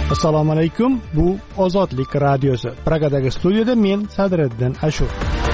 Assalomu alaykum. Bu Ozodlik radiosi. Pragadagi studiyada men Sadriddin Ashur.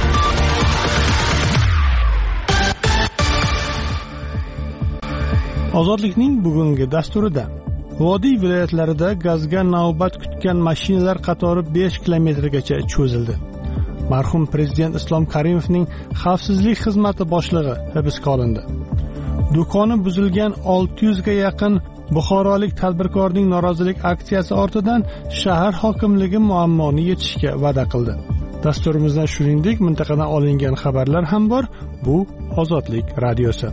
Ozodlikning bugungi dasturida Vodiy viloyatlarida gazga navbat kutgan mashinalar qatori 5 kilometrgacha cho'zildi. Marhum prezident Islom Karimovning xavfsizlik xizmati boshlig'i hibsga olindi. Do'koni buzilgan 600 ga yaqin buxorolik tadbirkorning norozilik aksiyasi ortidan shahar hokimligi muammoni yechishga va'da qildi. Dasturimizda shuningdek mintaqadan olingan xabarlar ham bor. Bu Ozodlik radiosi.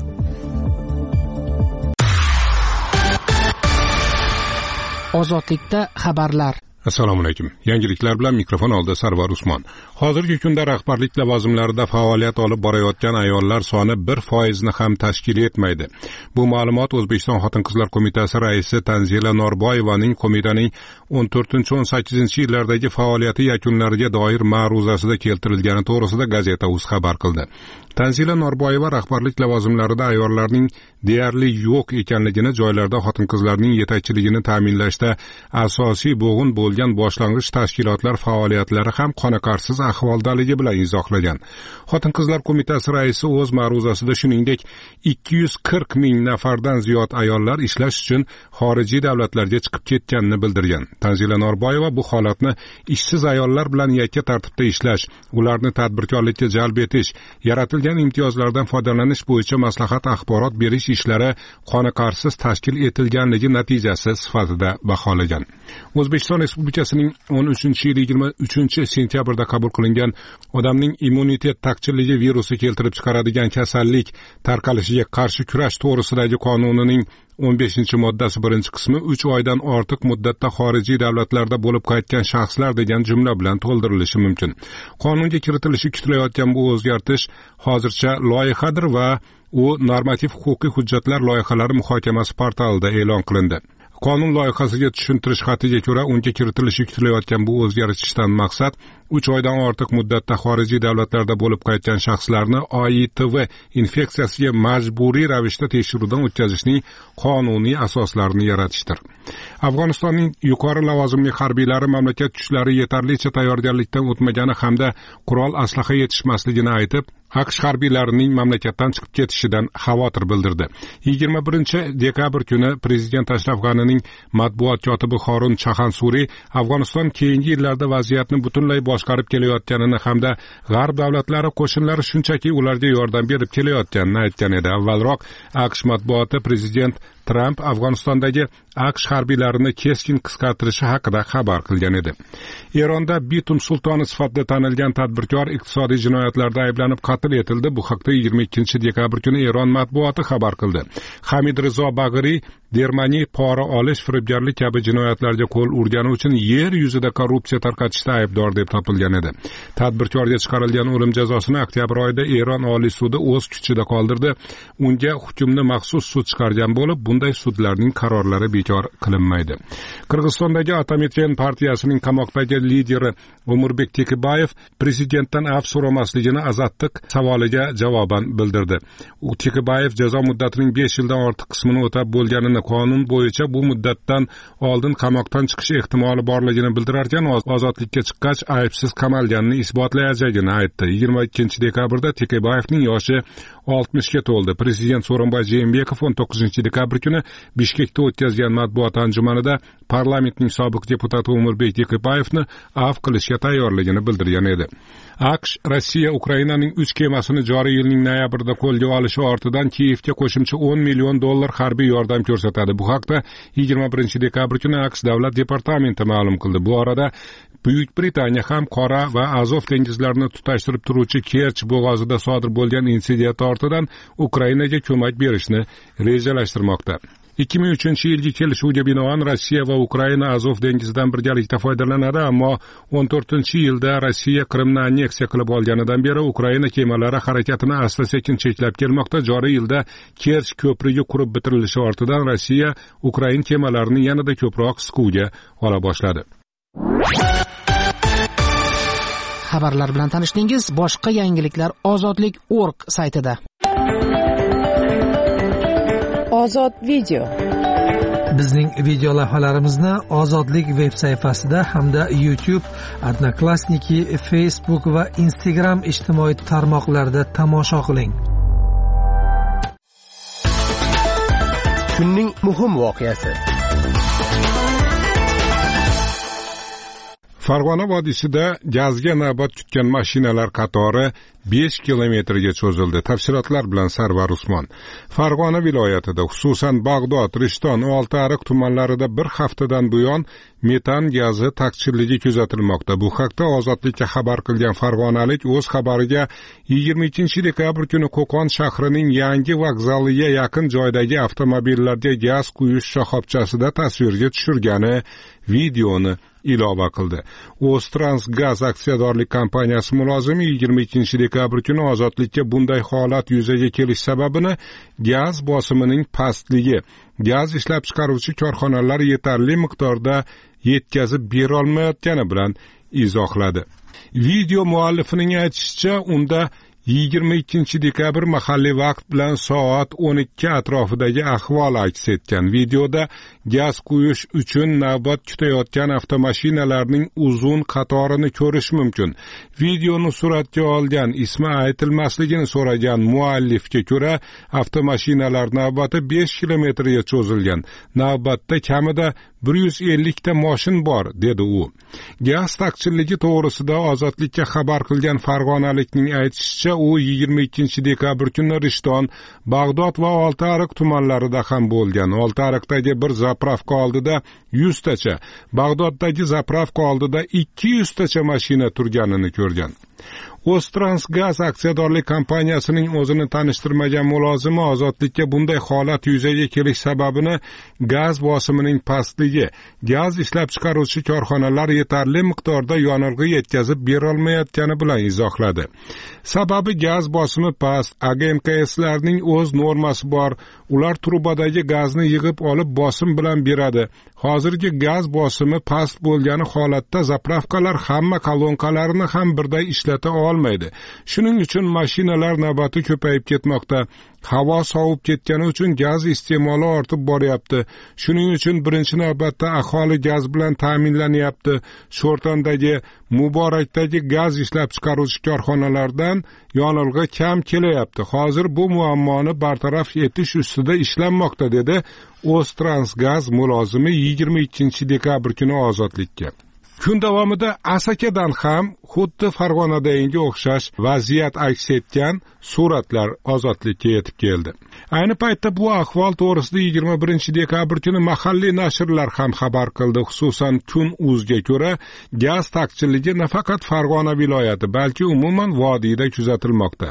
Ozodlikda xabarlar. Assalomu alaykum. Yangiliklar bilan mikrofon oldida Sarvar Usmon. Hozirgi kunda rahbarlik lavozimlarida faoliyat olib borayotgan ayollar soni 1% ni ham tashkil etmaydi. Bu ma'lumot O'zbekiston Xotin-qizlar qo'mitasi raisi Tanzila Norboyevaning qo'mitaning 14-18-yillardagi faoliyati yakunlariga doir ma'ruzasida keltirilgani to'g'risida Gazeta.uz xabar qildi. Tanzila Norboyeva rahbarlik lavozimlarida ayollarning deyarli yo'q ekanligini, joylarda xotin-qizlarning yetakchiligini ta'minlashda asosiy bo'g'in bo'lgan boshlang'ich tashkilotlar faoliyatlari ham qoniqarsiz ahvoldaligi bilan izohlagan. Xotin-qizlar qo'mitasi raisi o'z ma'ruzasida shuningdek 240 ming nafardan ziyod ayollar ishlash uchun xorijiy davlatlarga chiqib ketganini bildirgan. Tanzila Norboyeva bu holatni ishsiz ayollar bilan yakka tartibda ishlash, ularni tadbirkorlikka jalb etish, yaratilgan imtiyozlardan foydalanish bo'yicha maslahat axborot berish ishlari qoniqarsiz tashkil etilganligi natijasi sifatida baholagan. O'zbekiston Respublikasining 13-23 qabul qilingan odamning immunitet taqchilligi virusi keltirib chiqaradigan kasallik tarqalishiga qarshi kurash to'g'risidagi qonunining 15-moddasi 1-qismi 3 oydan ortiq muddatda xorijiy davlatlarda bo'lib qaytgan shaxslar degan jumla bilan to'ldirilishi mumkin. Qonunga kiritilishi kutilayotgan bu o'zgartish hozircha loyihadir va u normativ huquqiy hujjatlar loyihalari muhokamasi portalida e'lon qilindi. Qonun loyihasiga tushuntirish xatiga ko'ra, unga kiritilishi kutilayotgan bu o'zgartishdan maqsad 3 oydan ortiq muddatda xorijiy davlatlarda bo'lib qaytgan shaxslarni OITV infeksiyasiga majburiy ravishda tekshiruvdan o'tkazishning qonuniy asoslarini yaratishdir. Afg'onistonning yuqori lavozimli harbiylari mamlakat kuchlari yetarlicha tayyorgarlikdan o'tmagani hamda qurol aslaha yetishmasligini aytib, AQSh harbiylarining mamlakatdan chiqib ketishidan xavotir bildirdi. 21-dekabr kuni prezident Ashraf G'anining matbuot kotibi Horun Chahansuri Afg'oniston keyingi yillarda vaziyatni butunlay boshqarib kelayotganini hamda g'arb davlatlari qo'shinlari shunchaki ularga yordam berib kelayotganini aytgan edi. Avvalroq AQSh matbuoti prezident Trump Afg'onistondagi AQSh harbiylarini keskin qisqartirishi haqida xabar qilgan edi. Eronda bitum sultoni sifatida tanilgan tadbirkor iqtisodiy jinoyatlarda ayblanib qatl etildi. Bu haqda 22-dekabr kuni Eron matbuoti xabar qildi. Hamid Rizo Bag'riy dermani, pora olish, firibgarlik kabi jinoyatlarga qo'l urgani uchun yer yuzida korrupsiya tarqatishda aybdor deb topilgan edi. Tadbirkorga chiqarilgan o'lim jazosini oktyabr oyida Eron Oliy sudi o'z kuchida qoldirdi. Unga hukmni maxsus sud chiqargan bo'lib, bunday sudlarning qarorlari bekor qilinmaydi. Qirg'izistondagi Atametgen partiyasining qamoqdagi lideri Umurbek Tekibayev prezidentdan afv so'ramasligini Azattiq savoliga javoban bildirdi. Tekibayev jazo muddatining 5 yildan ortiq qismini o'tab bo'lganini, qonun bo'yicha bu muddatdan oldin qamoqdan chiqish ehtimoli borligini bildirarkan, ozodlikka chiqqach aybsiz qamalganini isbotlayajagini aytdi. 22-dekabrda Tekibayevning yoshi 60 ga to'ldi. Prezident So'ronboy Jeenbekov 19-dekabr kuni Bishkekda o'tkazgan matbuot anjumanida parlamentning sobiq deputati Umurbek Tekibayevni afv qilishga tayyorligini bildirgan edi. AQSh Rossiya Ukrainaning 3 kemasini joriy yilning noyabrida qo'lga olishi ortidan Kiyevga qo'shimcha $10 million harbiy yordam ko'rsatadi. Bu haqda 21-dekabr kuni AQSh davlat departamenti ma'lum qildi. Bu orada Buyuk Britaniya ham Qora va Azov dengizlarini tutashtirib turuvchi Kerch bo'g'ozida sodir bo'lgan insident ortidan Ukrainaga ko'mak berishni rejalashtirmoqda. 2003-yilgi kelishuvga binoan Rossiya va Ukraina Azov dengizidan birgalikda foydalanadi, ammo 14-yilda Rossiya Qrimni anneksiya qilib olganidan beri Ukraina kemalari harakatini asta-sekin cheklab kelmoqda. Joriy yilda Kerch ko'prigi qurib bitirilishi ortidan Rossiya Ukrain kemalarini yanada ko'proq siquvga ola boshladi. Xabarlar bilan tanishdingiz. Boshqa yangiliklar Ozodlik.org saytida. Ozod video. Bizning video lavhalarimizni Ozodlik veb sayfasida hamda YouTube, Odnoklassniki, Facebook va Instagram ijtimoiy tarmoqlarida tomosha qiling. Kunning muhim voqeasi. Farg'ona vodiysida gazga navbat kutgan mashinalar qatori 5 kilometrga cho'zildi. Tafsilotlar bilan Sarvar Usmon. Farg'ona viloyatida, xususan Bag'dod, Rishton, Oltiariq tumanlarida bir haftadan buyon metan gazi taqchilligi kuzatilmoqda. Bu haqda Ozodlikka xabar qilgan farg'onalik o'z xabariga 22-dekabr kuni Qo'qon shahrining yangi vokzaliga yaqin joydagi avtomobillarga gaz quyish shoxobchasida tasvirga tushirgani videoni ilova qildi. O'ztransgaz aksiyadorlik kompaniyasi mulozimi 22-dekabr kuni Ozodlikka bunday holat yuzaga kelish sababini gaz bosimining pastligi, gaz ishlab chiqaruvchi korxonalar yetarli miqdorda yetkazib bera olmayotgani bilan izohladi. Video muallifining aytishicha, unda 22-dekabr mahalliy vaqt bilan soat 12 atrofidagi ahvol aks etgan. Videoda gaz quyish uchun navbat kutayotgan avtomashinalarning uzun qatorini ko'rish mumkin. Videoni suratga olgan, ismi aytilmasligini so'ragan muallifga ko'ra, avtomashinalar navbati 5 kilometrga cho'zilgan. Navbatda kamida 150 ta mashin bor, dedi u. Gaz taqchilligi to'g'risida Ozodlikka xabar qilgan farg'onalikning aytishicha, u 22-dekabr kuni Rishton, Bag'dod va Oltiariq tumanlarida ham bo'lgan. Oltiariqdagi bir zapravka oldida 100 tacha, Bag'doddagi zapravka oldida 200 tacha mashina turganini ko'rgan. O'ztransgaz aksiyadorlik kompaniyasining o'zini tanishtirmagan mulozimi Ozodlikka bunday holat yuzaga kelish sababini gaz bosimining pastligi, gaz ishlab chiqaruvchi korxonalar yetarli miqdorda yonilg'i yetkazib bera olmayotgani bilan izohladi. Sababi gaz bosimi past, AGMKSlarning o'z normasi bor. Ular trubadagi gazni yig'ib olib bosim bilan beradi. Hozirgi gaz bosimi past bo'lgani holatda zapravkalar hamma kolonkalarni ham birday ishlata olmaydi. Shuning uchun mashinalar navbati ko'payib ketmoqda. Havo sovib ketgani uchun gaz iste'moli ortib boryapti. Shuning uchun birinchi navbatda aholi gaz bilan ta'minlanyapti. Sho'rtondagi, Muborakdagi gaz ishlab chiqaruvchi korxonalardan yonilg'i kam kelyapti. Hozir bu muammoni bartaraf etish ustida ishlanmoqda, dedi O'ztransgaz mulozimi 22-dekabr kuni Ozodlikka. Kun davomida Asakadan ham xuddi Farg'onadagi o'xshash vaziyat aks etgan suratlar Ozodlikka yetib keldi. Ayni paytda bu ahvol to'g'risida 21-dekabr kuni mahalliy nashrlar ham xabar qildi. Xususan Kun.uzga ko'ra, gaz taqchilligi nafaqat Farg'ona viloyati, balki umuman vodiyda kuzatilmoqda.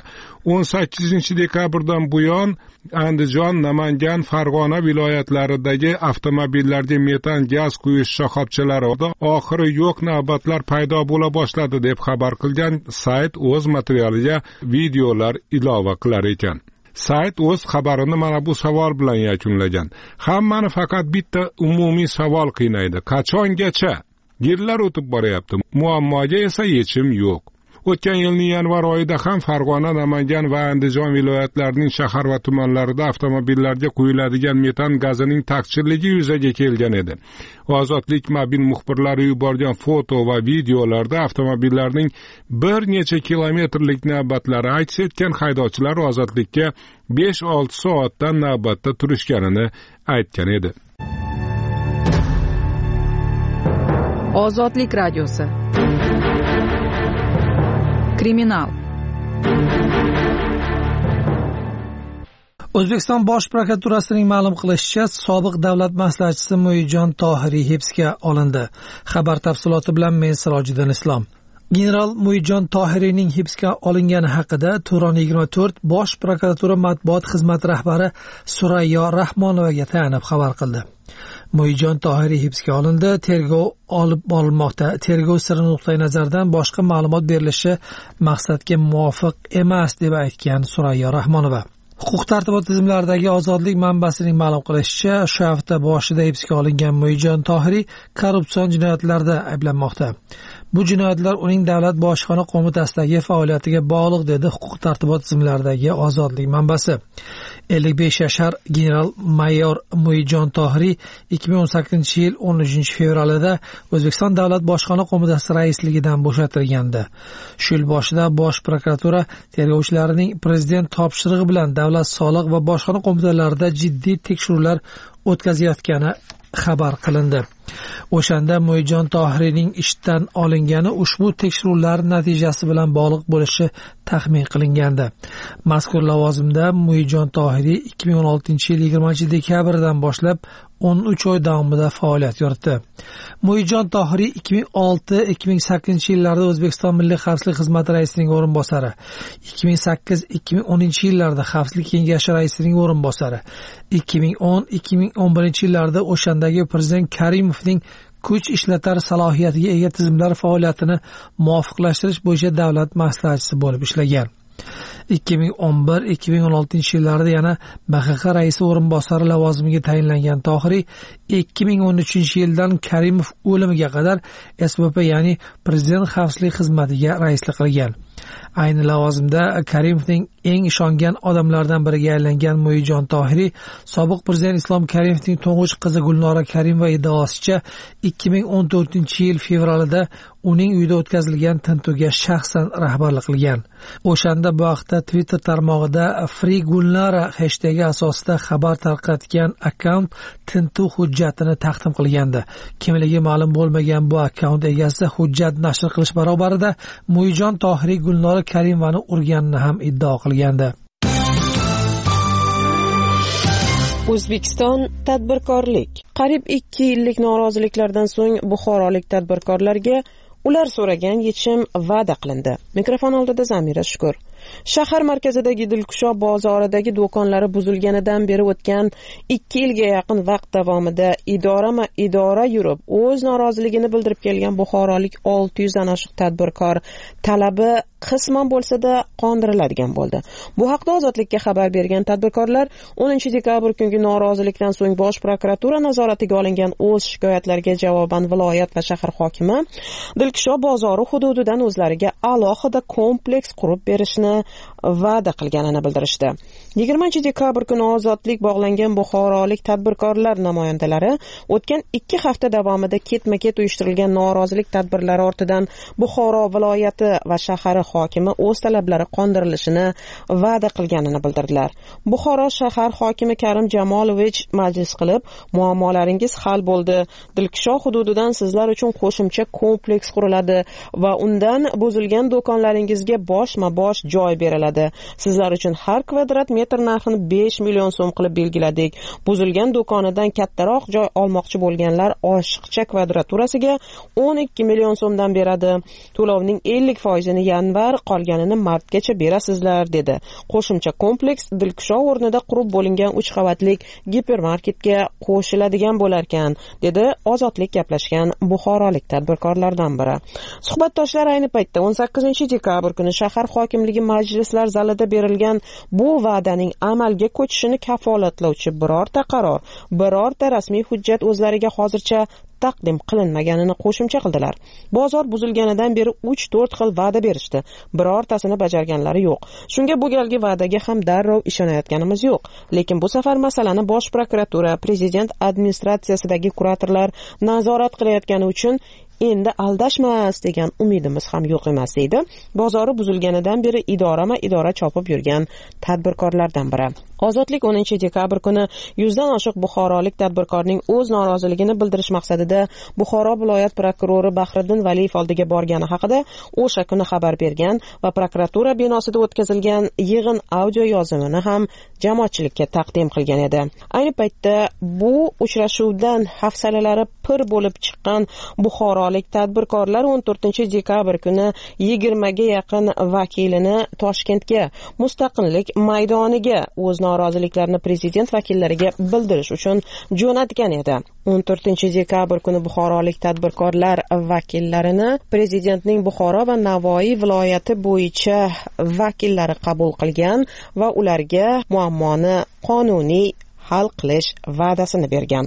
18-dekabrdan buyon Andijon, Namangan, Farg'ona viloyatlaridagi avtomobillarga metan gaz quyish shoxobchalarida oxiri yo'q navbatlar paydo bo'la boshladi, deb xabar qilgan sayt o'z materialiga videolar ilova qilar ekan. Sayt o'z xabarini mana bu savol bilan yakunlagan. Hammani faqat bitta umumiy savol qiynaydi. Qachongacha? Yillar o'tib boryapti. Muammoga esa yechim yo'q. O'tgan yilning yanvar oyida ham Farg'ona, Namangan va Andijon viloyatlarining shahar va tumanlarida avtomobillarga quyiladigan metan gazining taqchilligi yuzaga kelgan edi. Ozodlik mobil muxbirlari yuborgan foto va videolarda avtomobillarning bir necha kilometrlik navbatlari aks etgan. Haydovchilar Ozodlikka 5-6 soatdan navbatda turishganini aytgan edi. Ozodlik radiosi. Kriminal. O'zbekiston Bosh prokuraturasining ma'lum qilishicha, sobiq davlat maslahatchisi Muidjon Tohiriy hibsga olindi. Xabar tafsiloti bilan men Sirojiddin Islom. General Muidjon Tohiriyning hibsga olingani haqida Turon 24 Bosh prokuratura matbuot xizmati rahbari Surayyo Rahmonovaga tayanib xabar qildi. Muidjon Tohiriy hibsga olindi, tergov olib borilmoqda. Tergov siri nuqtai nazaridan boshqa ma'lumot berilishi maqsadga muvofiq emas, deb aytgan Surayyo Rahmonova. Huquq-tartibot tizimlaridagi ozodlik manbasining ma'lum qilishicha, shu hafta boshida hibsga olingan Mo'yinjon Tohiriy korrupsion jinoyatlarda ayblanmoqda. Bu jinoyatlar uning davlat bojxona qo'mitasidagi faoliyatiga bog'liq, dedi huquq-tartibot tizimlaridagi ozodlik manbasi. 55 yashar general-mayor Mo'yinjon Tohiriy 2018-yil 13-fevralida O'zbekiston davlat bojxona qo'mitasi raisligidan bo'shatilgandi. Shu yil boshida Bosh prokuratura tergovchilarining prezident topshirig'i bilan davlat soliq va bojxona qo'mitalarida jiddiy tekshiruvlar o'tkazayotgani xabar qilindi. O'shanda Mo'yinjon Tohiriyning ishdan olingani ushbu tekshiruvlar natijasi bilan bog'liq bo'lishi taxmin qilingandi. Mazkur lavozimda Mo'yinjon Tohiriy 2016-yil 20-dekabrdan boshlab 13 oy davomida faoliyat yuritdi. Mo'yinjon Tohiriy 2006-2008 yillarda O'zbekiston Milliy xavfsizlik xizmati raisining o'rinbosari, 2008-2010 yillarda Xavfsizlik kengashi raisining o'rinbosari, 2010-2011 yillarda o'shandagi prezident Karimovning kuch ishlatar salohiyatiga ega tizimlar faoliyatini muvofiqlashtirish bo'yicha davlat maslahatchisi bo'lib ishlagan. 2011-2016 yillarda yana BXX raisi o'rinbosari lavozimiga tayinlangan Tohiriy 2013 yildan Karimov o'limiga qadar SBP, ya'ni Prezident xavfsizlik xizmatiga raislik qilgan. Ayni lavozimda Karimovning eng ishongan odamlaridan biriga aylangan Mo'yinjon Tohiriy sobiq prezident Islom Karimovning to'ng'ich qizi Gulnora Karimova iddaosicha 2014-yil fevralida uning uyida o'tkazilgan tintuvga shaxsan rahbarlik qilgan. O'shanda bu haqda Twitter tarmog'ida Free Gulnora hashtagi asosida xabar tarqatgan akkaunt tintuv hujjatini taqdim qilgandi. Kimligi ma'lum bo'lmagan bu akkaunt egasi hujjat nashr qilish barobarida Mo'yinjon Tohiriy Gulnora Karimovani urganini ham iddao qilgandi. O'zbekiston tadbirkorlik. Qariyb 2 yillik noroziliklardan so'ng buxorolik tadbirkorlarga ular so'ragan yechim va'da qilindi. Mikrofon oldida Zamira Shukur. Shahar markazidagi Dilkusho bozoridagi do'konlari buzilganidan beri o'tgan 2 yilga yaqin vaqt davomida idora yurib o'z noroziligini bildirib kelgan buxorolik 600 dan oshiq tadbirkor talabi qisman bo'lsa-da qondiriladigan bo'ldi. Bu haqda Ozodlikka xabar bergan tadbirkorlar 10-dekabr kungi norozilikdan so'ng Bosh prokuratura nazoratiga olingan o'z shikoyatlariga javoban viloyat va shahar hokimi Dilkusho bozori hududidan o'zlariga alohida kompleks qurib berishni va'da qilganini bildirishdi. 20-dekabr kuni Ozodlik bog'langan buxorolik tadbirkorlar namoyandalari o'tgan 2 hafta davomida ketma-ket uyushtirilgan norozilik tadbirlari ortidan Buxoro viloyati va shahar hokimi o'z talablari qondirilishini va'da qilganini bildirdilar. Buxoro shahar hokimi Karim Jamolovich majlis qilib, muammolaringiz hal bo'ldi. Dilkusho hududidan sizlar uchun qo'shimcha kompleks quriladi va undan buzilgan do'konlaringizga boshma-bosh joy beriladi. Sizlar uchun har kvadrat metr narxini 5 million so'm qilib belgiladik. Buzilgan do'konidan kattaroq joy olmoqchi bo'lganlar oshiqcha kvadraturasiga 12 million so'mdan beradi. To'lovning 50%ni yanvar, qolganini martgacha berasizlar, dedi. Qo'shimcha kompleks Dilkusho o'rnida qurib bo'lingan 3 qavatlik gipermarketga qo'shiladigan bo'lar ekan, dedi Ozodlik gaplashgan buxorolik tadbirkorlardan biri. Suhbatdoshlar ayni paytda 18-dekabr kuni shahar hokimligi majlislar zalida berilgan bu va'daning amalga ko'chishini kafolatlovchi birorta qaror, birorta rasmiy hujjat o'zlariga hozircha taqdim qilinmaganini qo'shimcha qildilar. Bozor buzilganidan beri 3-4 xil va'da berishdi. Birortasini bajarganlari yo'q. Shunga bu galgi va'daga ham darrov ishonayotganimiz yo'q. Lekin bu safar masalani Bosh prokuratura, prezident administratsiyasidagi kuratorlar nazorat qilayotgani uchun endi aldashmas degan umidimiz ham yo'q emas, deydi bozori buzilganidan beri idora chopib yurgan tadbirkorlardan biri. Ozodlik 10-dekabr kuni 100 dan oshiq buxorolik tadbirkorning o'z noroziligini bildirish maqsadida Buxoro viloyat prokurori Bahriddin Valiyev oldiga borgani haqida o'sha kuni xabar bergan va prokuratura binosida o'tkazilgan yig'in audio yozuvini ham jamoatchilikka taqdim qilgan edi. Ayni paytda bu uchrashuvdan hafsalalari pir bo'lib chiqqan buxorolik tadbirkorlar 14-dekabr kuni 20 ga yaqin vakilini Toshkentga, Mustaqillik maydoniga o'z noroziliklarni prezident vakillariga bildirish uchun jo'natgan edi. 14-dekabr kuni buxorolik tadbirkorlar vakillarini prezidentning Buxoro va Navoiy viloyati bo'yicha vakillari qabul qilgan va ularga muammoni qonuniy hal qilish va'dasini bergan.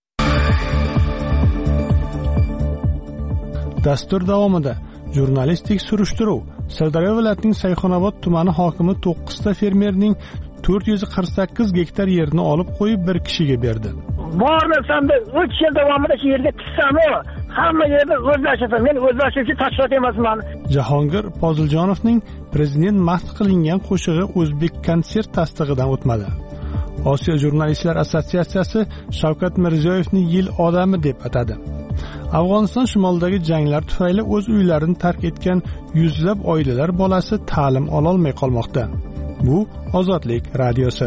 Dastur davomida jurnalistik surishtiruv Sirdaryo viloyatining Sayxunobod tumani hokimi 9 ta fermerning 448 gektar yerini olib qo'yib bir kishiga berdi. Bormasam-da 3 yil davomida shu yerga tushsam-u, hamma yerda o'zlashib, men o'zlashuvchi tashkilot emasman. Jahongir Poziljonovning prezident mahd qilingan qo'shig'i O'zbek konsert tasdig'idan o'tmadi. Osiyo jurnalistlar assotsiatsiyasi Shavkat Mirziyoyevni yil odami deb atadi. Afg'oniston shimolidagi janglar tufayli o'z uylarini tark etgan yuzlab oilalar bolasi ta'lim ola olmay qolmoqda. Bu Ozodlik radiosi.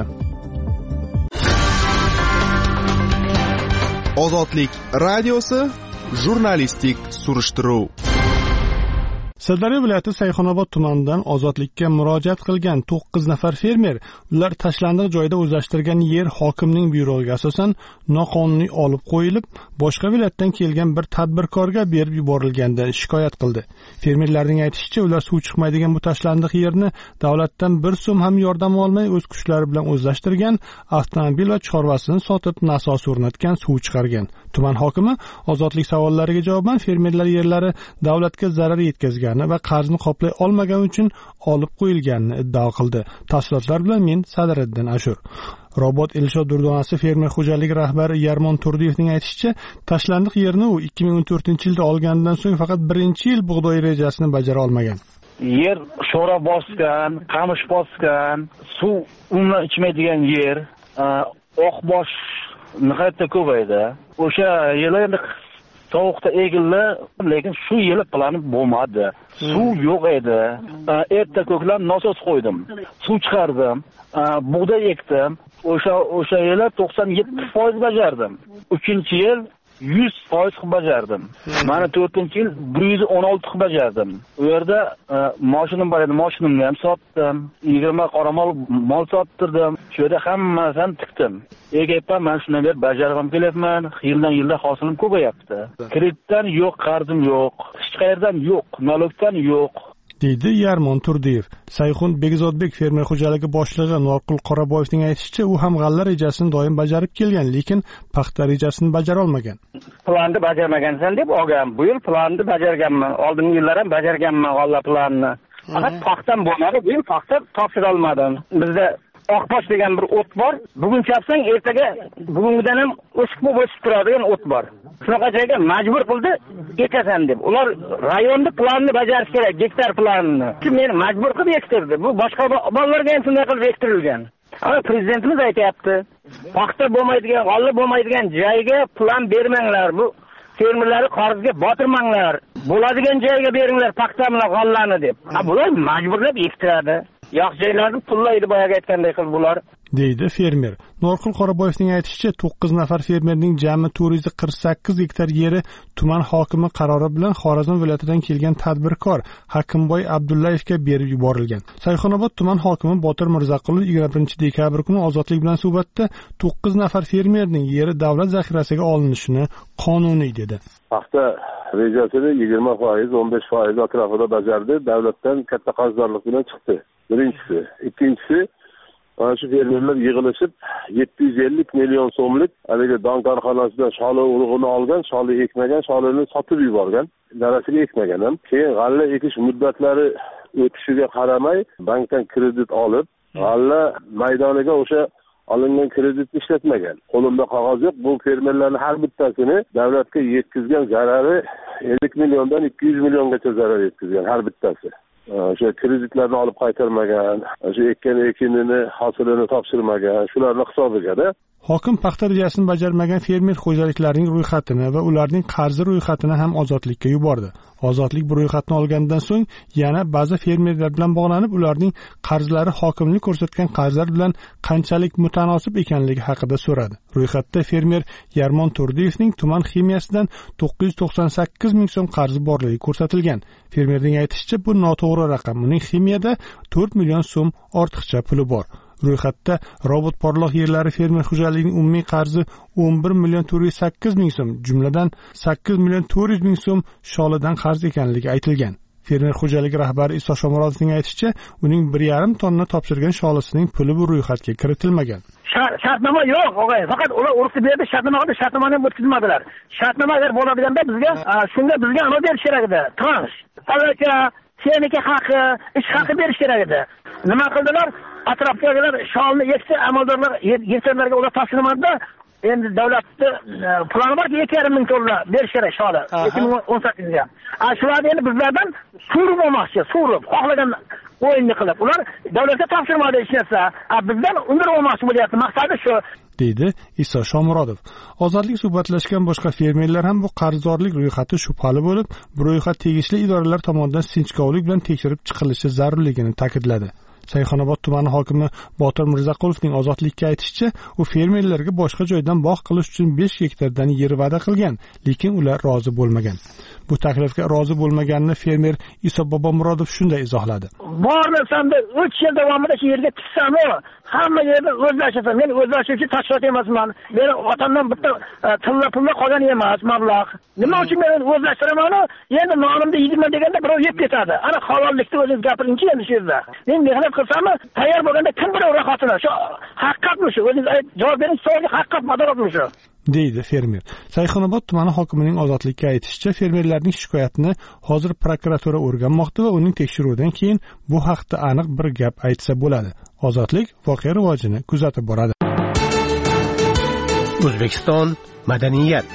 Ozodlik radiosi jurnalistik surishtiruv. Sirdaryo viloyati Sayxunobod tumanidan ozodlikka murojaat qilgan 9 nafar fermer ular tashlandiq joyda o'zlashtirgan yer hokimning buyrug'iga asosan noqonuniy olib qo'yilib, boshqa viloyatdan kelgan bir tadbirkorga berib yuborilganda shikoyat qildi. Fermerlarning aytishicha, ular suv chiqmaydigan bu tashlandiq yerni davlatdan 1 so'm ham yordam olmay o'z kuchlari bilan o'zlashtirgan, avtomobil va chorvasini sotib nasos o'rnatgan, suv chiqargan. Tuman hokimi ozodlik savollariga javoban fermerlar yerlari davlatga zarar yetkazgan va qarzni qoplay olmagan uchun olib qo'yilganini iddao qildi. Tafsilotlar bilan men Sadiriddin Ashur. Robot Elshod Durdonasi fermer xo'jaligi rahbari Yarmon Turdiyevning aytishicha, tashlandiq yerni u 2014-yilda olganidan so'ng faqat 1-yil bug'doy rejasini bajara olmagan. Yer sho'ra bosgan, qamish bosgan, suv umuman ichmaydigan yer, oqbosh nihoyatda ko'p edi. O'sha yili endi sovuqda egildi, lekin shu yili planib bo'lmadi. Suv yo'q edi. Erta ko'klam nasos qo'ydim. Suv chiqardim. Bug'doy ekdim. O'sha yili 97% bajardim. 3-yil 100% bajardim. Mana 4-yil 116 bajardim. U yerda mashinam bor edi, mashinamni ham sotdim. 20 qoramol mol sottirdim. Shu yerda hammasini tikdim. Egayapman, men shundan beri bajarib kelyapman. Yildan-yilda hosilim ko'payapti. Kreditdan yo'q, qarzim yo'q, hech qayerdan yo'q, налогdan yo'q. deydi Yarmon Turdiyev. Sayxun Begzodbek fermer xo'jaligi boshlig'i Norqul Qoraboyevning aytishicha, u ham g'alla rejasini doim bajarib kelgan, lekin paxta rejasini bajara olmagan. Planni bajarmagansan deb olgan. Bu yil planni bajarganman. Oldingi yillar ham bajarganman g'alla planni. Faqat paxtam bo'lmadi, bu yil paxta topshira olmadim. Bizda oqbosh degan bir o't bor. Bugun chapsang, ertaga bugungidan ham o'sib o'sib turadigan o't bor. Shunaqa joyga majbur qildi, ekasan deb. Ular rayonni planni bajarish kerak, gektar planini. Meni majbur qilib ektirdi. Bu boshqa bolalarga ham shunday qilib ektirilgan. Ama prezidentimiz aytayapti, paxta bo'lmaydigan, g'alla bo'lmaydigan joyga plan bermanglar. Bu fermerlarni qarzga botirmanglar. Bo'ladigan joyga beringlar paxta bilan g'allani deb. Bular majburlab ektiradi. Yo'q joylarni pullaydi, boyaga aytganday qilib bular. deydi fermer. Norqul Qoraboyevning aytishicha, 9 nafar fermerning jami 448 gektar yeri tuman hokimi qarori bilan Xorazm viloyatidan kelgan tadbirkor Hakimboy Abdullayevga berib yuborilgan. Sayxunobod tuman hokimi Botir Mirzaqulov 21-dekabr kuni Ozodlik bilan suhbatda 9 nafar fermerning yeri davlat zaxirasiga olinishini qonuniy dedi. Paxta rejasini 20%, 15% atrofida bajardi. Davlatdan katta qarzdorlik bilan chiqdi. Birinchisi, ikkinchisi, shu fermerlar yig'ilishib 750 million so'mlik haligi don korxonasidan sholi urug'ini olgan, sholi ekmagan, sholini sotib yuborgan, darasiga ekmagan ham. Keyin g'alla ekish muddatlari o'tishiga qaramay bankdan kredit olib, g'alla maydoniga o'sha olingan kreditni ishlatmagan. Qo'limda qog'oz yo'q. Bu fermerlarning har bittasini davlatga yetkazgan zarari 50 milliondan 200 milliongacha zarar yetkazgan har bittasi. O'sha kreditlarni olib qaytarmagan, o'sha ekkan ekinini hosilini topshirmagan, shularning hisobiga-da. Hokim paxta rejasini bajarmagan fermer xo'jaliklarining ro'yxatini va ularning qarzi ro'yxatini ham Ozodlikka yubordi. Ozodlik bu ro'yxatni olgandan so'ng yana ba'zi fermerlar bilan bog'lanib, ularning qarzlari hokimlik ko'rsatgan qarzlar bilan qanchalik mutanosib ekanligi haqida so'radi. Ro'yxatda fermer Yarmon Turdiyevning tuman ximiyasidan 998 ming so'm qarzi borligi ko'rsatilgan. Fermerning aytishicha, bu noto'g'ri raqam. Uning ximiyada 4 million so'm ortiqcha puli bor. Ro'yxatda robot porloq yerlari fermer xo'jaligining umumiy qarzi 11,408 million so'm, jumladan 8,400 million so'm sholidan qarz ekanligi aytilgan. Fermer xo'jaligi rahbari Iso Shomurodovning aytishicha, uning 1,5 tonna topshirgan sholisining puli bu ro'yxatga kiritilmagan. Shartnoma yo'q, o'g'ay. Faqat ular urusib berdi, shartnomani ham o'tkazmadilar. Shartnoma agar bo'ladiganda bizga shunda bizga aniq berish kerak edi. Transh. Hozircha seniki haqi, ish haqi berish kerak edi. Nima qildilar? Atrofdagilar sholni eksa, amaldorlar yerlarga ular topshirmadi. Endi davlatning plani borki 2,5 ming dollar berish kerak sholi 2018ga. Shularni endi bizlardan surib olmoqchi, xohlagan o'yinni qilib. Ular davlatga topshirmadi hech narsa. Bizdan undirib olmoqchi bo'lyapti. Maqsadi shu, deydi Iso Shomurodov. Ozodlik suhbatlashgan boshqa fermerlar ham bu qarzdorlik ro'yxati shubhali bo'lib, bu ro'yxat tegishli idoralar tomonidan sinchkovlik bilan tekshirib chiqilishi zarurligini ta'kidladi. Sayxonobod tumani hokimi Botir Mirzaqulovning Ozodlikka aytishicha, u fermerlarga boshqa joydan bog' qilish uchun 5 gektardan yer va'da qilgan, lekin ular rozi bo'lmagan. Bu taklifga rozi bo'lmaganini fermer Iso Bobomurodov shunday izohladi. Bor narsamda 3 yil davomida shu yerga tushsam, hamma yerda o'zlashaman. Men o'zlashuvchi tashkilot emasman. Men otamdan bitta tilla qolgan emas, mablag'. Nima uchun men o'zlashtiraman? Endi nomimda yeyman deganda birov yeb ketadi. Ana halollikni o'zingiz gapiringchi endi shu yerda. Men mehnat qilsam, tayyor bo'lganda kim birov rohatini? Shu haqiqatmi shu? O'zingiz javob bering, savolga haqiqat madoratmi shu? deydi fermer. Sayxonobod tumani hokimining Ozodlikka aytishicha, fermerlarning shikoyatini hozir prokuratura o'rganmoqda va uning tekshiruvidan keyin bu haqda aniq bir gap aytsa bo'ladi. Ozodlik voqea rivojini kuzatib boradi. O'zbekiston madaniyat.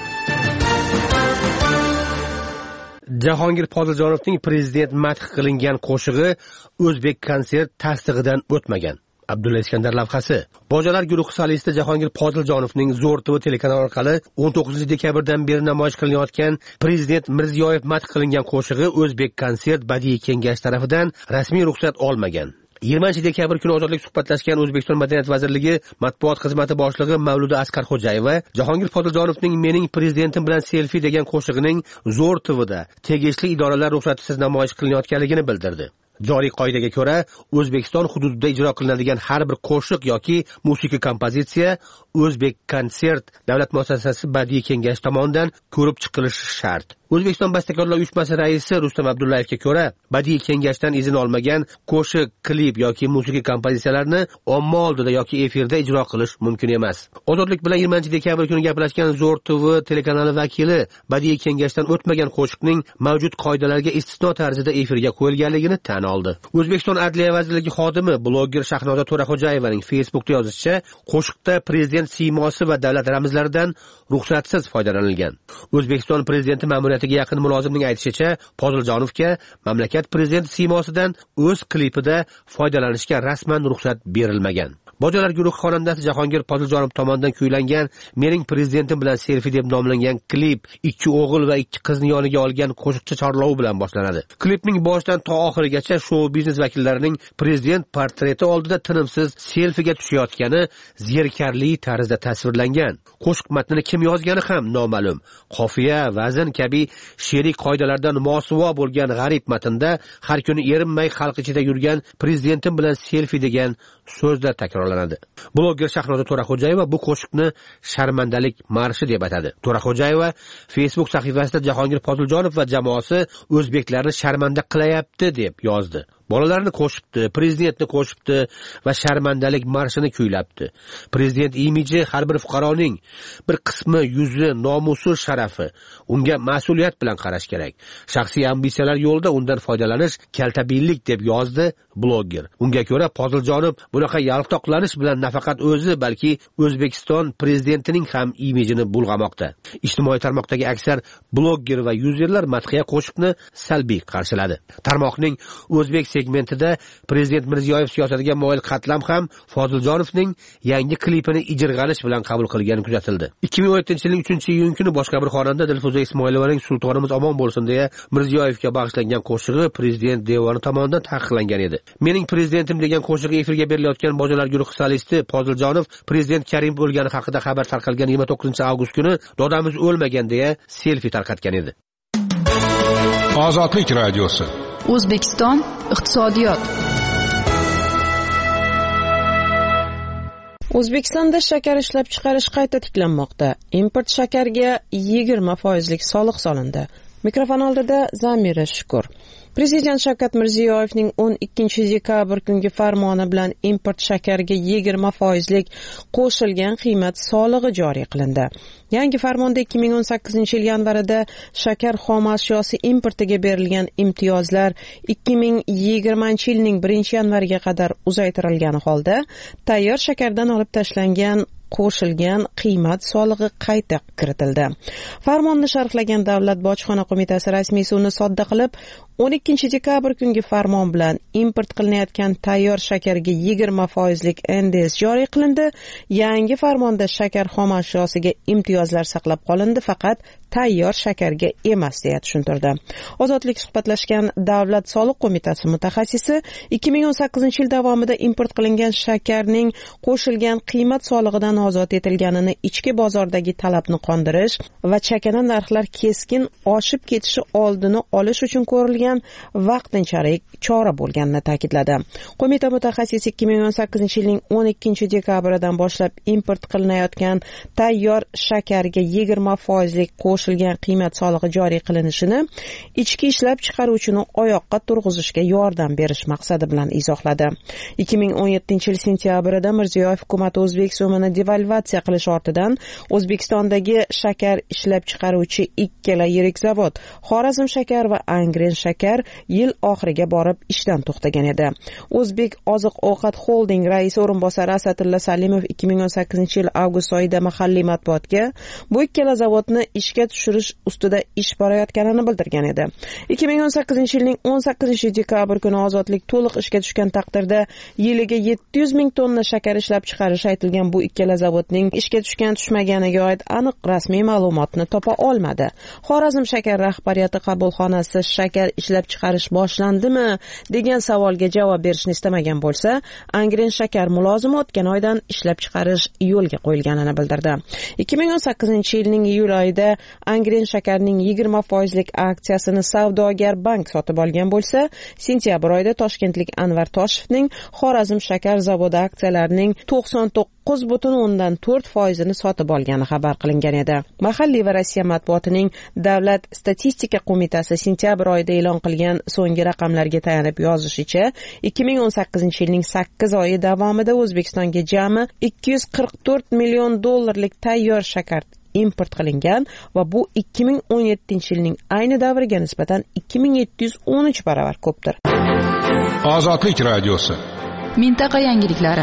Jahongir Poziljonovning prezident madh qilingan qo'shig'i O'zbek konsert tasdig'idan o'tmagan. Abdulla Iskandar lavhasi. Bojalar guruhi solisti Jahongir Poziljonovning Zo'r TV telekanali orqali 19 dekabrdan beri namoyish qilinayotgan Prezident Mirziyoyev madh qilingan qo'shig'i O'zbek konsert badiiy kengash tarafidan rasmiy ruxsat olmagan. 20 dekabr kuni Ozodlik suhbatlashgan O'zbekiston Madaniyat vazirligi matbuot xizmati boshlig'i Mavluda Asqarxo'jayeva Jahongir Poziljonovning Mening prezidentim bilan selfie degan qo'shig'ining Zo'r TVda tegishli idoralar ruxsatisiz namoyish qilinayotganligini bildirdi. Joriy qoidaga ko'ra, O'zbekiston hududida ijro qilinadigan har bir qo'shiq yoki musiqiy kompozitsiya O'zbek konsert davlat muassasasi badiiy kengashi tomonidan ko'rib chiqilishi shart. O'zbekiston bastakorlar uyushmasi raisi Rustam Abdullayevga ko'ra, badiiy kengashdan izn olmagan qo'shiq, klip yoki musiqiy kompozitsiyalarni omma oldida yoki efirda ijro qilish mumkin emas. Ozodlik bilan 20 dekabr kuni gaplashgan Zo'r TV telekanali vakili badiiy kengashdan o'tmagan qo'shiqning mavjud qoidalarga istisno tarzida efirga qo'yilganligini tan oldi. O'zbekiston Adliya vazirligi xodimi bloger Shahnoza To'raxo'jayevaning Facebook'da yozishicha, qo'shiqda prezident siymosi va davlat ramzlaridan ruxsatsiz foydalanilgan. O'zbekiston prezidenti ma'muriyatiga yaqin mulozimning aytishicha, Poziljonovga mamlakat prezidenti siymosidan o'z klipida foydalanishga rasman ruxsat berilmagan. Bojalar guruhi xonandasi Jahongir Poziljonov tomonidan kuylangan Mening prezidentim bilan selfie deb nomlangan klip 2 o'g'il va 2 qizni yoniga olgan qo'shiqchi chorlovi bilan boshlanadi. Klipning boshidan to oxirigacha shou biznes vakillarining prezident portreti oldida tinimsiz selfiga tushayotgani zerikarli tarzda tasvirlangan. Qo'shiq matnini kim yozgani ham noma'lum. Qofiya, vazn kabi she'riy qoidalardan mosuvo bo'lgan g'arib matnda har kuni erinmay xalq ichida yurgan prezidentim bilan selfie degan so'zlar takrorlanadi. Bloger Shahnoza To'raxo'jayeva bu qo'shiqni sharmandalik marshi deb atadi. To'raxo'jayeva Facebook sahifasida Jahongir Poziljonov va jamoasi o'zbeklarni sharmanda qilayapti deb yozdi. Bolalarni qo'shibdi, prezidentni qo'shibdi va sharmandalik marshini kuylabdi. Prezident imiji har bir fuqaroning bir qismi yuzi, nomusi, sharafi. Unga mas'uliyat bilan qarash kerak. Shaxsiy ambitsiyalar yo'lida undan foydalanish kaltabinlik deb yozdi bloger. Unga ko'ra Poziljonov bunaqa yaltoqlanish bilan nafaqat o'zi, balki O'zbekiston prezidentining ham imijini bulg'amoqda. Ijtimoiy tarmoqdagi aksar bloger va yuzerlar madhiya qo'shiqni salbiy qarshiladi. Tarmoqning O'zbek segmentida prezident Mirziyoyev siyosatiga moyil qatlam ham Poziljonovning yangi klipini ijirg'anish bilan qabul qilgani kuzatildi. 2017-yilning 3-iyun kuni boshqa bir xonanda Dilfuza Ismoilovaning Sultonimiz omon bo'lsin deya Mirziyoyevga bag'ishlangan qo'shig'i prezident devoni tomonidan taqiqlangan edi. Mening prezidentim degan qo'shig'i efirga berilayotgan Bojalar guruhi solisti Poziljonov prezident Karim o'lgani haqida xabar tarqalgan 29-avgust kuni dodamiz o'lmagan deya selfie tarqatgan edi. Ozodlik radiosi. O'zbekiston iqtisodiyot. O'zbekistonda shakar ishlab chiqarish qayta tiklanmoqda. Import shakarga 20% soliq solindi. Mikrofon oldida Zamira Shukur. Prezident Shavkat Mirziyoyevning 12 dekabr kungi farmoni bilan import shakarga 20% qo'shilgan qiymat solig'i joriy qilindi. Yangi farmonda 2018 yil yanvarida shakar xom ashyosi importiga berilgan imtiyozlar 2020 yilning 1-yanvariga qadar uzaytirilgani holda tayyor shakardan olib tashlangan qo'shilgan qiymat solig'i qayta kiritildi. Farmonni sharhlagan Davlat bojxona qo'mitasi rasmiysi uni sodda qilib, 12 dekabr kungi farmon bilan import qilinayotgan tayyor shakarga 20% NDS joriy qilindi. Yangi farmonda shakar xom ashyosiga imtiyozlar saqlab qolindi, faqat tayyor shakarga emas deya tushuntirdi. Ozodlik suhbatlashgan Davlat soliq qo'mitasi mutaxassisi 2018 yil davomida import qilingan shakarning qo'shilgan qiymat solig'idan ozod etilganini, ichki bozordagi talabni qondirish va chakana narxlar keskin oshib ketishi oldini olish uchun ko'rilgan vaqtinchalik chora bo'lganini ta'kidladi. Qo'mita mutaxassisi 2018 yilning 12 dekabridan boshlab import qilinayotgan tayyor shakarga 20% qo'shilgan qiymat solig'i joriy qilinishini ichki ishlab chiqaruvchini oyoqqa turg'izishga yordam berish maqsadi bilan izohladi. 2017 yil sentyabrida Mirziyoyev hukumat o'zbek so'mini devalvatsiya qilish ortidan O'zbekistondagi shakar ishlab chiqaruvchi ikkala yirik zavod, Xorazm shakar va Angren shakar yil oxiriga borib ishdan to'xtagan edi. O'zbek oziq-ovqat holding raisi o'rinbosari Asatilla Salimov 2018 yil avgust oyida mahalliy matbuotga bu ikkala zavodni ishga tushirish ustida ish borayotganini bildirgan edi. 2018 yilning 18 dekabr kuni ozodlik to'liq ishga tushgan taqdirda yiliga 700 ming tonna shakar ishlab chiqarish aytilgan bu ikkala zavodning ishga tushmaganiga oid aniq rasmiy ma'lumotni topa olmadi. Xorazm shakar rahbariyati qabulxonasi shakar ishlab chiqarish boshlandimi degan savolga javob berishni istamagan bo'lsa, Angren shakar mulozimi o'tgan oydan ishlab chiqarish yo'lga qo'yilganini bildirdi. 2018 yilning iyul oyida Angren shakarning 20% aksiyasini Savdogar bank sotib olgan bo'lsa, sentyabr oyida toshkentlik Anvar Toshevning Xorazm shakar zavodi aksiyalarining 99.4% sotib olgani xabar qilingan edi. Mahalliy va Rossiya matbuotining Davlat statistika qo'mitasi sentyabr oyida e'lon qilgan so'nggi raqamlarga tayanib yozishicha, 2018 yilning 8 oyi davomida O'zbekistonga jami 244 million dollarlik tayyor shakar import qilingan va bu 2017 yilning ayni davriga nisbatan 2713 baravar ko'pdir. Ozodlik radiosi. Mintaqa yangiliklari.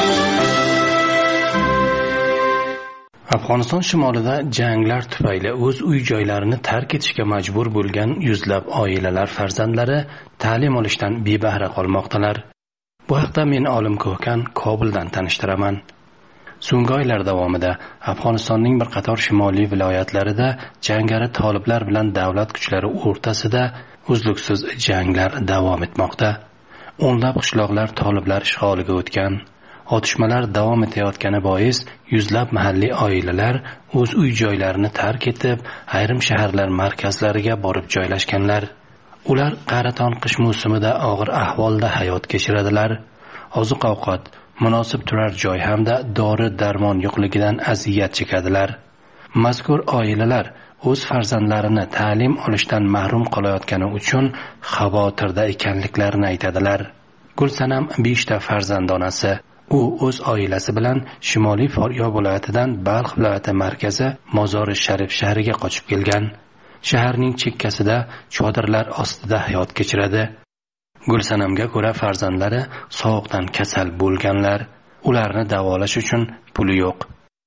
Afg'oniston shimolida janglar tufayli o'z uy-joylarini tark etishga majbur bo'lgan yuzlab oilalar farzandlari ta'lim olishdan bebahra qolmoqdalar. Bu haqda men Olim Ko'hkan Kobuldan tanishtiraman. So'nggi oylar davomida Afg'onistonning bir qator shimoliy viloyatlarida jangari toliblar bilan davlat kuchlari o'rtasida uzluksiz janglar davom etmoqda. O'nlab qishloqlar toliblar ishg'oliga o'tgan. Otishmalar davom etayotgani bois yuzlab mahalliy oilalar o'z uy-joylarini tark etib, ayrim shaharlar markazlariga borib joylashganlar. Ular qaraton qish mavsumida og'ir ahvolda hayot kechiradilar. Oziq-ovqat, munosib turar joy hamda dori-darmon yo'qligidan aziyat chekadilar. Mazkur oilalar o'z farzandlarini ta'lim olishdan mahrum qolayotgani uchun xavotirda ekanliklarini aytadilar. Gulsanam 5 ta farzandonasi. U o'z oilasi bilan Shimoliy Faryob viloyatidan Balx viloyati markazi Mozori Sharif shahriga qochib kelgan. Shaharning chekkasida chodirlar ostida hayot kechiradi. Gulsanamga ko'ra farzandlari sovuqdan kasal bo'lganlar. Ularni davolash uchun puli yo'q.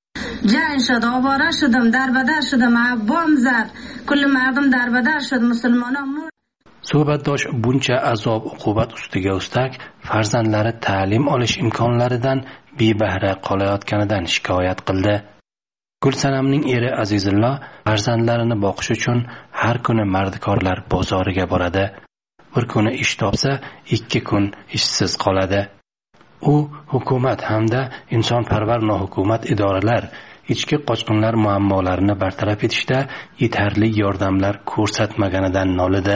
Jang shud, ovora shudim, darbadar shudim, bomzar, kulli mardim darbadar shud, musulmonon. Suhbatdosh buncha azob uqubat ustiga ustak farzandlari ta'lim olish imkonlaridan bebahra qolayotganidan shikoyat qildi. Gulsanamning eri Azizullo farzandlarini boqish uchun har kuni mardikorlar bozoriga boradi. Bir kuni ish topsa, 2 kun ishsiz qoladi. U hukumat hamda insonparvar nohukumat idoralar ichki qochqinlar muammolarini bartaraf etishda yetarli yordamlar ko'rsatmaganidan nolidi.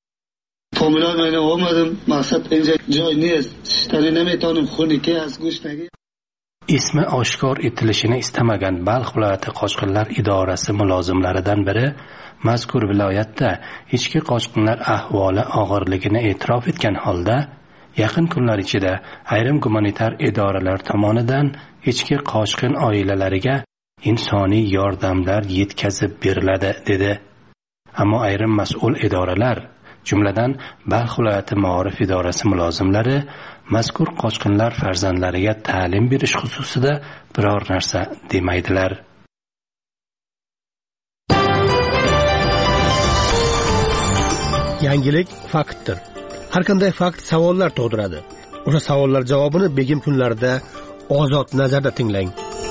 To'milamayni olmadim, maqsad inja joy niyaz, ishtarini namitonum xuniki az go'shtagi. Ismi oshkor etilishini istamagan Balx viloyati qochqinlar idorasi mulozimlaridan biri mazkur viloyatda ichki qochqinlar ahvoli og'irligini e'tirof etgan holda yaqin kunlar ichida ayrim gumanitar idoralar tomonidan ichki qochqin oilalariga insoniy yordamlar yetkazib beriladi dedi. Ammo ayrim mas'ul idoralar, jumladan Balx viloyati Ma'orif idorasi mulozimlari mazkur qochqinlar farzandlariga ta'lim berish xususida biror narsa demaydilar. Yangilik faktdir. Har qanday fakt savollar tug'diradi. O'sha savollar javobini begim kunlarida Ozod nazarda tinglang.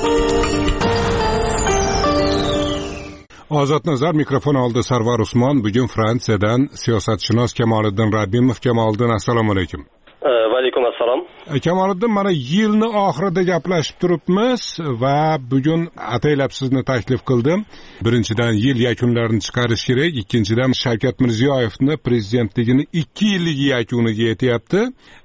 Ozod nazar mikrofon oldi Sarvar Usmon. Bugun Fransiyadan siyosatshunos Kamoliddin Rabbimov. Kamoliddin, assalomu alaykum. Va alaykum assalom. Kamoliddin, mana yilni oxirida gaplashib turibmiz va bugun ataylab sizni taklif qildim. Birinchidan yil yakunlarini chiqarish kerak, ikkinchidan Shavkat Mirziyoyevni prezidentligini 2 yilligi yakuniga yetyapti.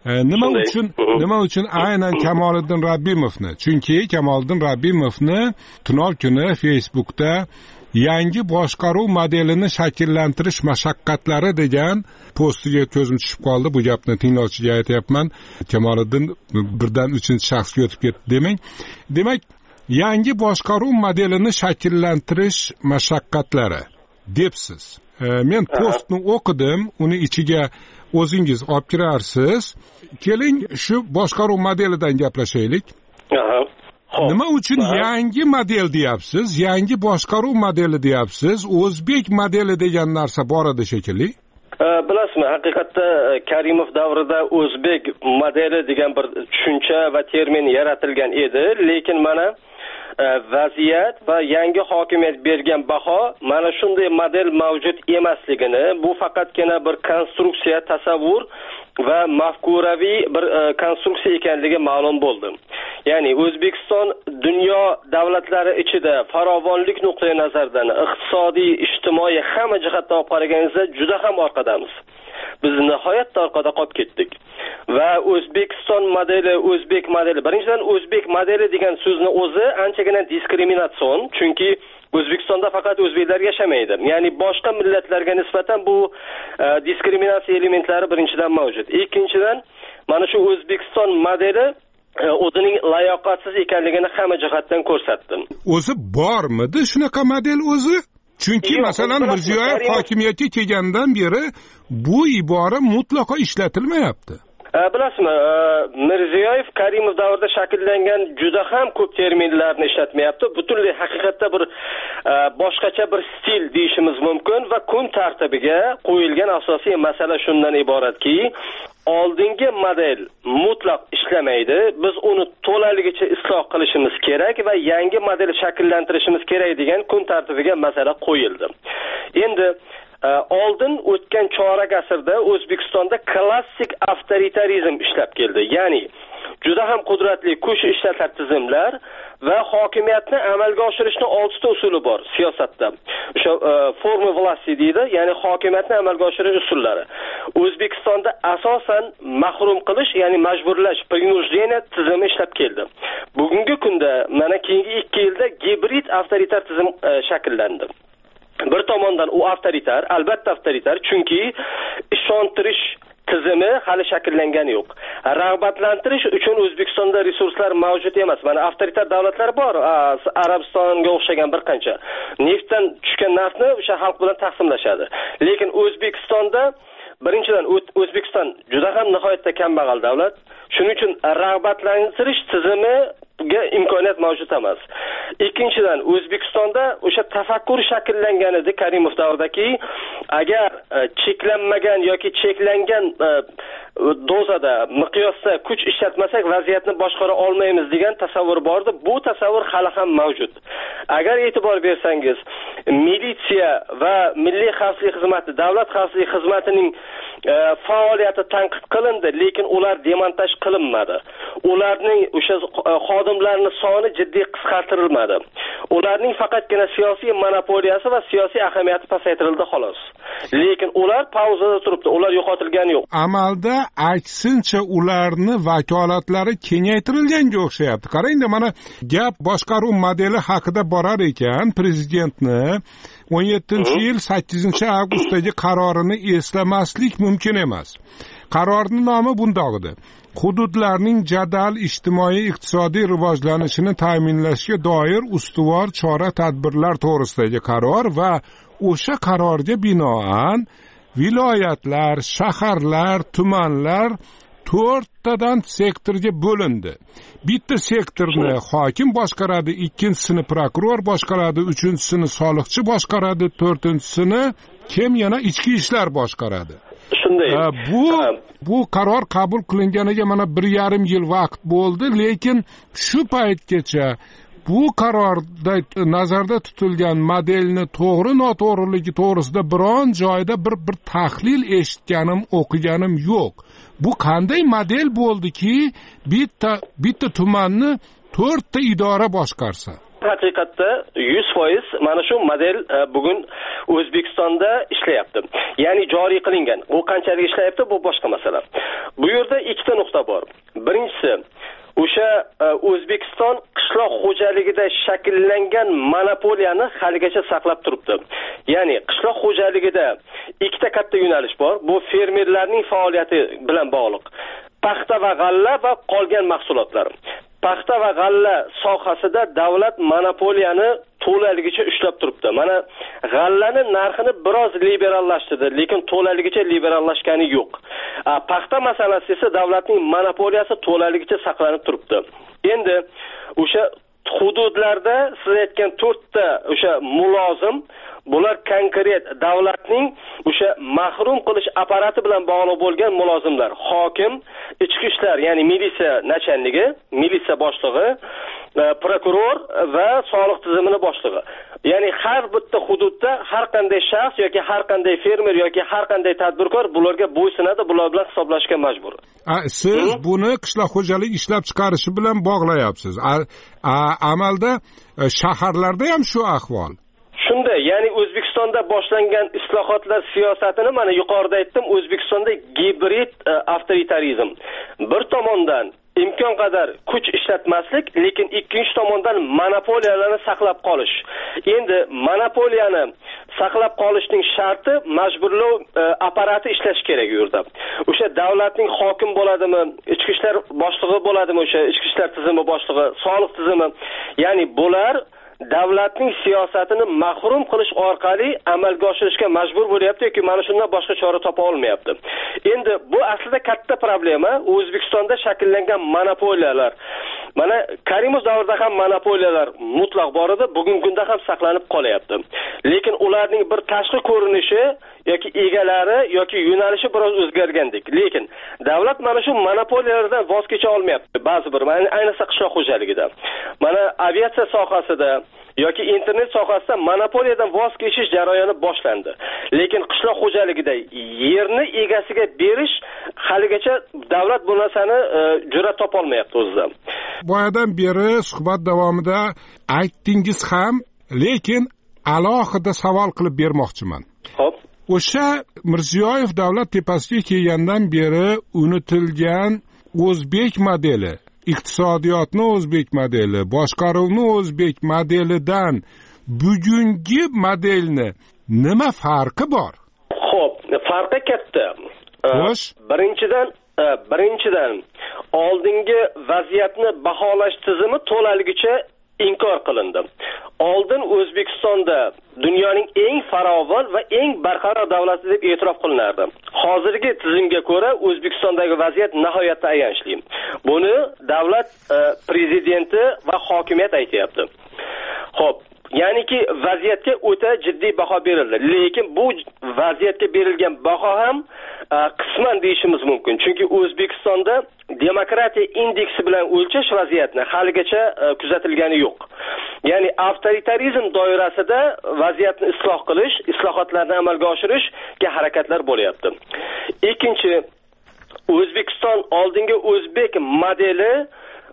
Nima uchun aynan Kamoliddin Rabbimovni? Chunki Kamoliddin Rabbimovni tunov kuni Facebookda yangi boshqaruv modelini shakllantirish mashaqqatlari degan postiga ko'zim tushib qoldi. Bu gapni tinglovchiga aytayapman. Kamoliddin birdan 3-shaxsga o'tib ketdi demang. Demak, yangi boshqaruv modelini shakllantirish mashaqqatlari debsiz. Men postni o'qidim, uni ichiga o'zingiz olib kirarsiz. Keling, shu boshqaruv modelidan gaplashaylik. Nima uchun yangi model deyapsiz? Yangi boshqaruv modeli deyapsiz? O'zbek modeli degan narsa bor edi shekilli. Bilasizmi, haqiqatda Karimov davrida o'zbek modeli degan bir tushuncha va termin yaratilgan edi, lekin mana vaziyat va yangi hokimiyat bergan baho mana shunday model mavjud emasligini, bu faqatgina bir konstruksiya, tasavvur va mafkuraviy bir konstruksiya ekanligi ma'lum bo'ldi. Ya'ni O'zbekiston dunyo davlatlari ichida farovonlik nuqtai nazaridan iqtisodiy, ijtimoiy hamma jihatdan olib qaraganingizda juda ham orqadamiz. Biz nihoyatda orqada qolib ketdik. Va O'zbekiston modeli, o'zbek modeli, birinchidan o'zbek modeli degan so'zni o'zi anchagina diskriminatsion, chunki O'zbekistonda faqat o'zbeklar yashamaydi. Ya'ni boshqa millatlarga nisbatan bu diskriminatsiya elementlari birinchidan mavjud. Ikkinchidan, mana shu O'zbekiston modeli o'zining layoqatsiz ekanligini hamma jihatdan ko'rsatdi. O'zi bormidi shunaqa model o'zi? Chunki masalan Mirziyoyev hokimiyatga kelgandan beri bu ibora mutlaqo ishlatilmayapti. Bilasizmi, Mirziyoyev Karimov davrida shakllangan juda ham ko'p terminlarni ishlatmayapti. Butunlay haqiqatda bir boshqacha bir stil deyishimiz mumkin va kun tartibiga qo'yilgan asosiy masala shundan iboratki, oldingi model mutlaq ishlamaydi. Biz uni to'laligicha isloh qilishimiz kerak va yangi model shakllantirishimiz kerak degan kun tartibiga masala qo'yildi. Endi oldin o'tgan chorak asrda O'zbekistonda klassik avtoritarizm ishlab keldi. Ya'ni juda ham qudratli kuch ishlatar tizimlar va hokimiyatni amalga oshirishning 6 ta usuli bor siyosatda. O'sha forma vlasti deydi, ya'ni hokimiyatni amalga oshirish usullari. O'zbekistonda asosan mahrum qilish, ya'ni majburlash, принуждение tizimi ishlab keldi. Bugungi kunda mana keyingi 2 yilda gibrid avtoritar tizim shakllandi. Bir tomondan u avtoritar, albatta avtoritar, chunki ishontirish tizimi hali shakllangani yo'q. Rag'batlantirish uchun O'zbekistonda resurslar mavjud emas. Mana avtoritar davlatlar bor, Arabistonga o'xshagan bir qancha. Neftdan tushgan naftni o'sha xalq bilan taqsimlashadi. Lekin O'zbekistonda birinchidan O'zbekiston juda ham nihoyatda kambag'al davlat. Shuning uchun rag'batlantirish tizimiga imkoniyat mavjud emas. Ikkinchidan, O'zbekistonda o'sha tafakkur shakllangan edi Karimov davridagi, agar cheklanmagan yoki cheklangan dozada, miqyosda kuch ishlatmasak vaziyatni boshqara olmaymiz degan tasavvur bordi. Bu tasavvur hali ham mavjud. Agar e'tibor bersangiz, militsiya va milliy xavfsizlik xizmati, davlat xavfsizlik xizmatining faoliyati tanqid qilindi, lekin ular demontaj qilinmadi. Ularning o'sha xodimlarning soni jiddiy qisqartirilmadi. Ularning faqatgina siyosiy monopoliyasi va siyosiy ahamiyati pasaytirildi xolos. lekin ular pauzada turibdi, ular yo'qotilgani yo'q. Amalda aksincha ularni vakolatlari kengaytirilganga o'xshayapti. Qarangda, mana gap boshqaruv modeli haqida borar ekan, prezidentni 17-yil 8-avgustdagi qarorini eslamaslik mumkin emas. Qarorning nomi bundoq edi: hududlarning jadal ijtimoiy-iqtisodiy rivojlanishini ta'minlashga doir ustuvor chora-tadbirlar to'g'risidagi qaror va o'sha qarorga binoan viloyatlar, shaharlar, tumanlar 4tadan sektorga bo'lindi. Bitta sektorni hokim boshqaradi, ikkinchisini prokuror boshqaradi, uchinchisini soliqchi boshqaradi, to'rtinchisini kim yana ichki ishlar boshqaradi. Shunday. Bu qaror qabul qilinganiga mana 1,5 yil vaqt bo'ldi, lekin shu paytgacha bu qarorda nazarda tutilgan modelni to'g'ri-noto'g'riligi to'g'risida biron joyda bir tahlil eshitganim, o'qiganim yo'q. Bu qanday model bo'ldiki, bitta tumanni 4ta idora boshqarsa? Haqiqatda 100% mana shu model bugun O'zbekistonda ishlayapti. Ya'ni joriy qilingan. U qanchalik ishlayapti, bu boshqa masala. Bu yerda ikkita nuqta bor. Birinchisi, o'sha O'zbekiston qishloq xo'jaligida shakllangan monopoliyani haligacha saqlab turibdi. Ya'ni qishloq xo'jaligida ikkita katta yo'nalish bor. Bu fermerlarning faoliyati bilan bog'liq. Paxta va g'alla va qolgan mahsulotlar. Paxta va g'alla sohasida davlat monopoliyani to'laligicha ushlab turibdi. Mana g'allani narxini biroz liberallashtirdi, lekin to'laligicha liberallashgani yo'q. Paxta masalasi esa davlatning monopoliyasi to'laligicha saqlanib turibdi. Endi o'sha hududlarda siz aytgan 4ta o'sha mulozim, bular konkret davlatning o'sha mahrum qilish apparati bilan bog'liq bo'lgan mulozimlar. Hokim, ichki ishlar, ya'ni militsiya nachalnigi, militsiya boshlig'i, prokuror va soliq tizimini boshlig'i. Ya'ni har bitta hududda har qanday shaxs yoki har qanday fermer yoki har qanday tadbirkor bularga bo'ysunadi, bular bilan hisoblashga majbur. Siz buni qishloq xo'jalik ishlab chiqarishi bilan bog'layapsiz. Amalda shaharlarda ham shu ahvol. Shunda, ya'ni O'zbekistonda boshlangan islohotlar siyosatini mana yuqorida aytdim, O'zbekistonda gibrid avtoritarizm. Bir tomondan imkon qadar kuch ishlatmaslik, lekin ikkinchi tomondan monopoliyalarni saqlab qolish. Endi monopoliyani saqlab qolishning sharti majburlov apparati ishlash kerak u yerda. O'sha davlatning hokim bo'ladimi, ichki ishlar boshlig'i bo'ladimi, o'sha ichki ishlar tizimi boshlig'i, soliq tizimi, ya'ni bular davlatning siyosatini mahrum qilish orqali amalga oshirishga majbur bo'lyapti yoki mana shundan boshqa chora topa olmayapti. Endi bu aslida katta problema. O'zbekistonda shakllangan monopoliyalar. Mana Karimov davrida ham monopoliyalar mutlaq bor edi, bugungi kunda ham saqlanib qolyapti. Lekin ularning bir tashqi ko'rinishi yoki egalari yoki yo'nalishi biroz o'zgargandek. Lekin davlat mana shu monopoliyalardan voz kecha olmayapti. Ba'zi bir, ayniqsa qishloq xo'jaligida. Mana aviatsiya sohasida yoki internet sohasida monopoliyadan voz kechish jarayoni boshlandi. Lekin qishloq xo'jaligida yerni egasiga berish haligacha davlat bu narsani jur'at topa olmayapti o'zida. Boyadan beri suhbat davomida aytdingiz ham, lekin alohida savol qilib bermoqchiman. Xo'p. O'sha Mirziyoyev davlat tepasiga kelgandan beri unutilgan o'zbek modeli, iqtisodiyotni o'zbek modeli, boshqaruvni o'zbek modelidan bugungi modelni nima farqi bor? Xo'p, farqi katta. Birinchidan oldingi vaziyatni baholash tizimi to'laligicha inkor qilindi. Oldin O'zbekistonda dunyoning eng farovon va eng barqaror davlati deb e'tirof qilinardi. Hozirgi tizimga ko'ra O'zbekistondagi vaziyat nihoyatda ayanchli. Buni davlat prezidenti va hokimiyat aytayapti. Xo'p, ya'niki vaziyatga o'ta jiddiy baho berildi. Lekin bu vaziyatga berilgan baho ham qisman deyishimiz mumkin. Chunki O'zbekistonda demokratiya indeksi bilan o'lchash vaziyatni haligacha kuzatilgani yo'q. Ya'ni avtoritarizm doirasida vaziyatni isloh qilish, islohotlarni amalga oshirishga harakatlar bo'lyapti. Ikkinchi, O'zbekiston oldingi o'zbek modeli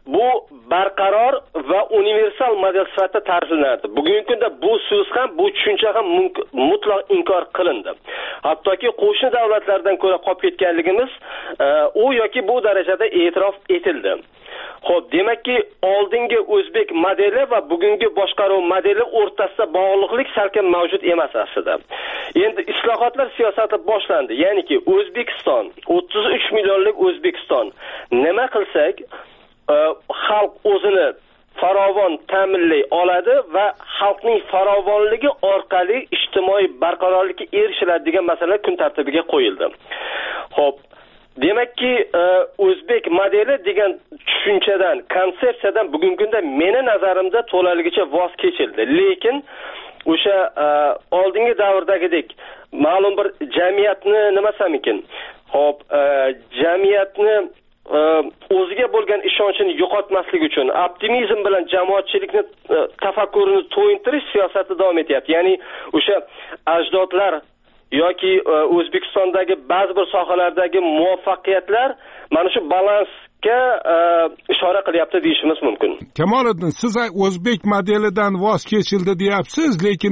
bu barqaror va universal model sifatida ta'riflanardi. Bugungi kunda bu so'z ham, bu tushuncha ham mutlaq inkor qilindi. Hattoki qo'shni davlatlardan ko'ra qolib ketganligimiz u yoki bu darajada e'tirof etildi. Xo'p, demakki, oldingi o'zbek modeli va bugungi boshqaruv modeli o'rtasida bog'liqlik salkam mavjud emas aslida. Endi islohotlar siyosati boshlandi. Ya'niki O'zbekiston, 33 millionlik O'zbekiston nima qilsak, xalq o'zini farovon ta'minlay oladi va xalqning farovonligi orqali ijtimoiy barqarorlikka erishiladi degan masala kun tartibiga qo'yildi. Xo'p, demakki, o'zbek modeli degan tushunchadan, konsepsiyadan bugungi kunda meni nazarimda to'laligicha voz kechildi. Lekin o'sha oldingi davrdagidek ma'lum bir jamiyatni nima desam ekan? Xo'p, jamiyatni o'ziga bo'lgan ishonchini yo'qotmaslik uchun optimizm bilan jamoatchilikni tafakkurini to'yintirish siyosati davom etyapti. Ya'ni o'sha ajdodlar yoki O'zbekistondagi ba'zi bir sohalardagi muvaffaqiyatlar mana shu balansga ishora qilyapti deyishimiz mumkin. Kamoliddin, siz o'zbek modelidan voz kechildi deyapsiz, lekin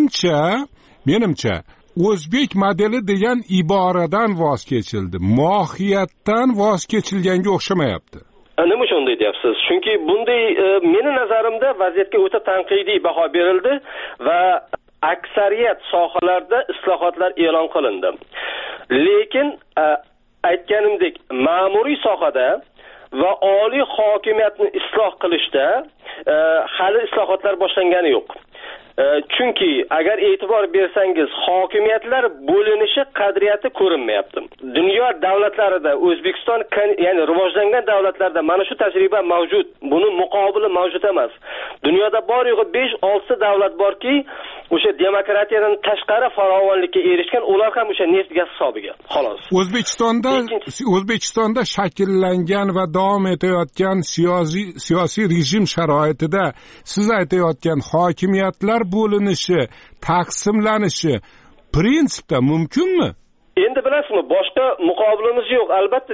menimcha o'zbek modeli degan iboradan voz kechildi. Mohiyatdan voz kechilganga o'xshamayapti. Nima uchun unday deyapsiz? Chunki bunday meni nazarimda vaziyatga o'ta tanqidiy baho berildi va aksariyat sohalarda islohotlar e'lon qilindi. Lekin aytganimdek, ma'muriy sohada va oliy hokimiyatni isloh qilishda hali islohotlar boshlangani yo'q. Chunki agar e'tibor bersangiz, hokimiyatlar bo'linishi qadriyati ko'rinmayapti. Dunyo davlatlarida, O'zbekiston, ya'ni rivojlangan davlatlarda mana shu tajriba mavjud. Buni muqobili mavjud emas. Dunyoda bor yo'g'i 5-6 davlat borki, o'sha demokratiyadan tashqari farovonlikka erishgan, ular ham o'sha neft gaz hisobiga. Xolos. O'zbekistonda shakllangan va davom etayotgan siyosiy rejim sharoitida siz aytayotgan hokimiyatlar bo'linishi, taqsimlanishi prinsipda mumkinmi? Endi bilasizmi, boshqa muqobilimiz yo'q. Albatta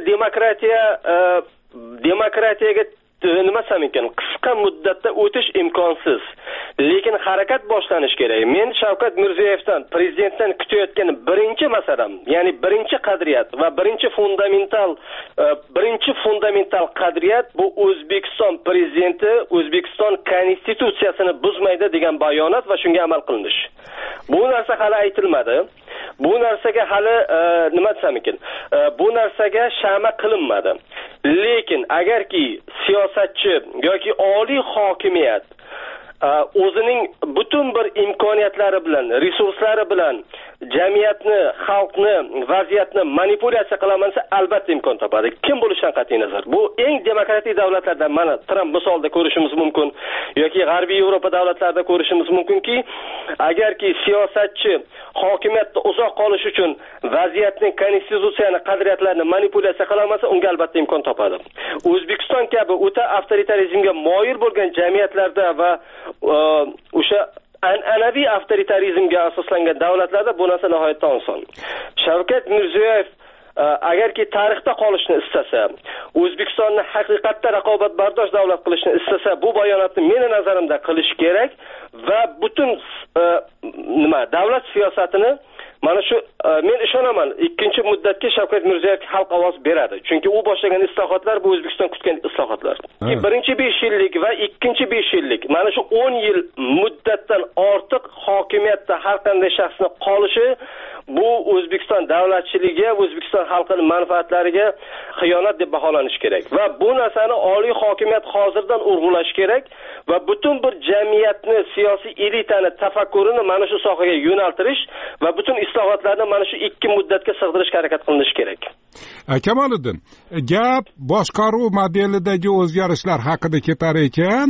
demokratiyaga nima desam ekan, qisqa muddatda o'tish imkonsiz. Lekin harakat boshlanish kerak. Men Shavkat Mirziyoyevdan, prezidentdan kutayotgan birinchi masalam, ya'ni birinchi qadriyat va birinchi fundamental qadriyat bu O'zbekiston prezidenti O'zbekiston konstitutsiyasini buzmaydi degan bayonot va shunga amal qilinish. Bu narsa hali aytilmadi. Bu narsaga hali nima desam ekan, bu narsaga shama qilinmadi. Lekin agarki siyosatchi yoki oliy hokimiyat o'zining butun bir imkoniyatlari bilan, resurslari bilan jamiyatni, xalqni, vaziyatni manipulyatsiya qilamansa, albatta imkon topadi. Kim bo'lishidan qat'iy nazar. Bu eng demokratik davlatlardan, mana Tramp misolida ko'rishimiz mumkin yoki G'arbiy Yevropa davlatlarida ko'rishimiz mumkinki, agarki siyosatchi hokimiyatda uzoq qolish uchun vaziyatning, konstitutsiyani, qadriyatlarini manipulyatsiya qilamasa, unga albatta imkon topadi. O'zbekiston kabi o'ta avtoritarizmga moyil bo'lgan jamiyatlarda va o'sha an'anaviy avtoritarizmga asoslangan davlatlarda bu narsa nihoyatda oson. Shavkat Mirziyoyev agarki tarixda qolishni istasa, O'zbekistonni haqiqatda raqobatbardosh davlat qilishni istasa, bu bayonotni meni nazarimda qilish kerak va butun davlat siyosatini mana shu men ishonaman, ikkinchi muddatga Shavkat Mirziyoyev xalq ovoz beradi. Chunki u boshlagan islohotlar bu O'zbekiston kutgan islohotlar. Birinchi 5 yillik va ikkinchi 5 yillik mana shu 10 yil muddatdan ortiq hokimiyatda har qanday shaxsning qolishi bu O'zbekiston davlatchiligiga, O'zbekiston xalqining manfaatlariga xiyonat deb baholanishi kerak. Va bu narsani oliy hokimiyat hozirdan urg'ulash kerak va butun bir jamiyatni, siyosiy elitani tafakkurini mana shu sohaga yo'naltirish va butun islohotlarni mana shu 2 muddatga sig'dirishga harakat qilinishi kerak. Kamoliddin, gap boshqaruv modelidagi o'zgarishlar haqida ketar ekan,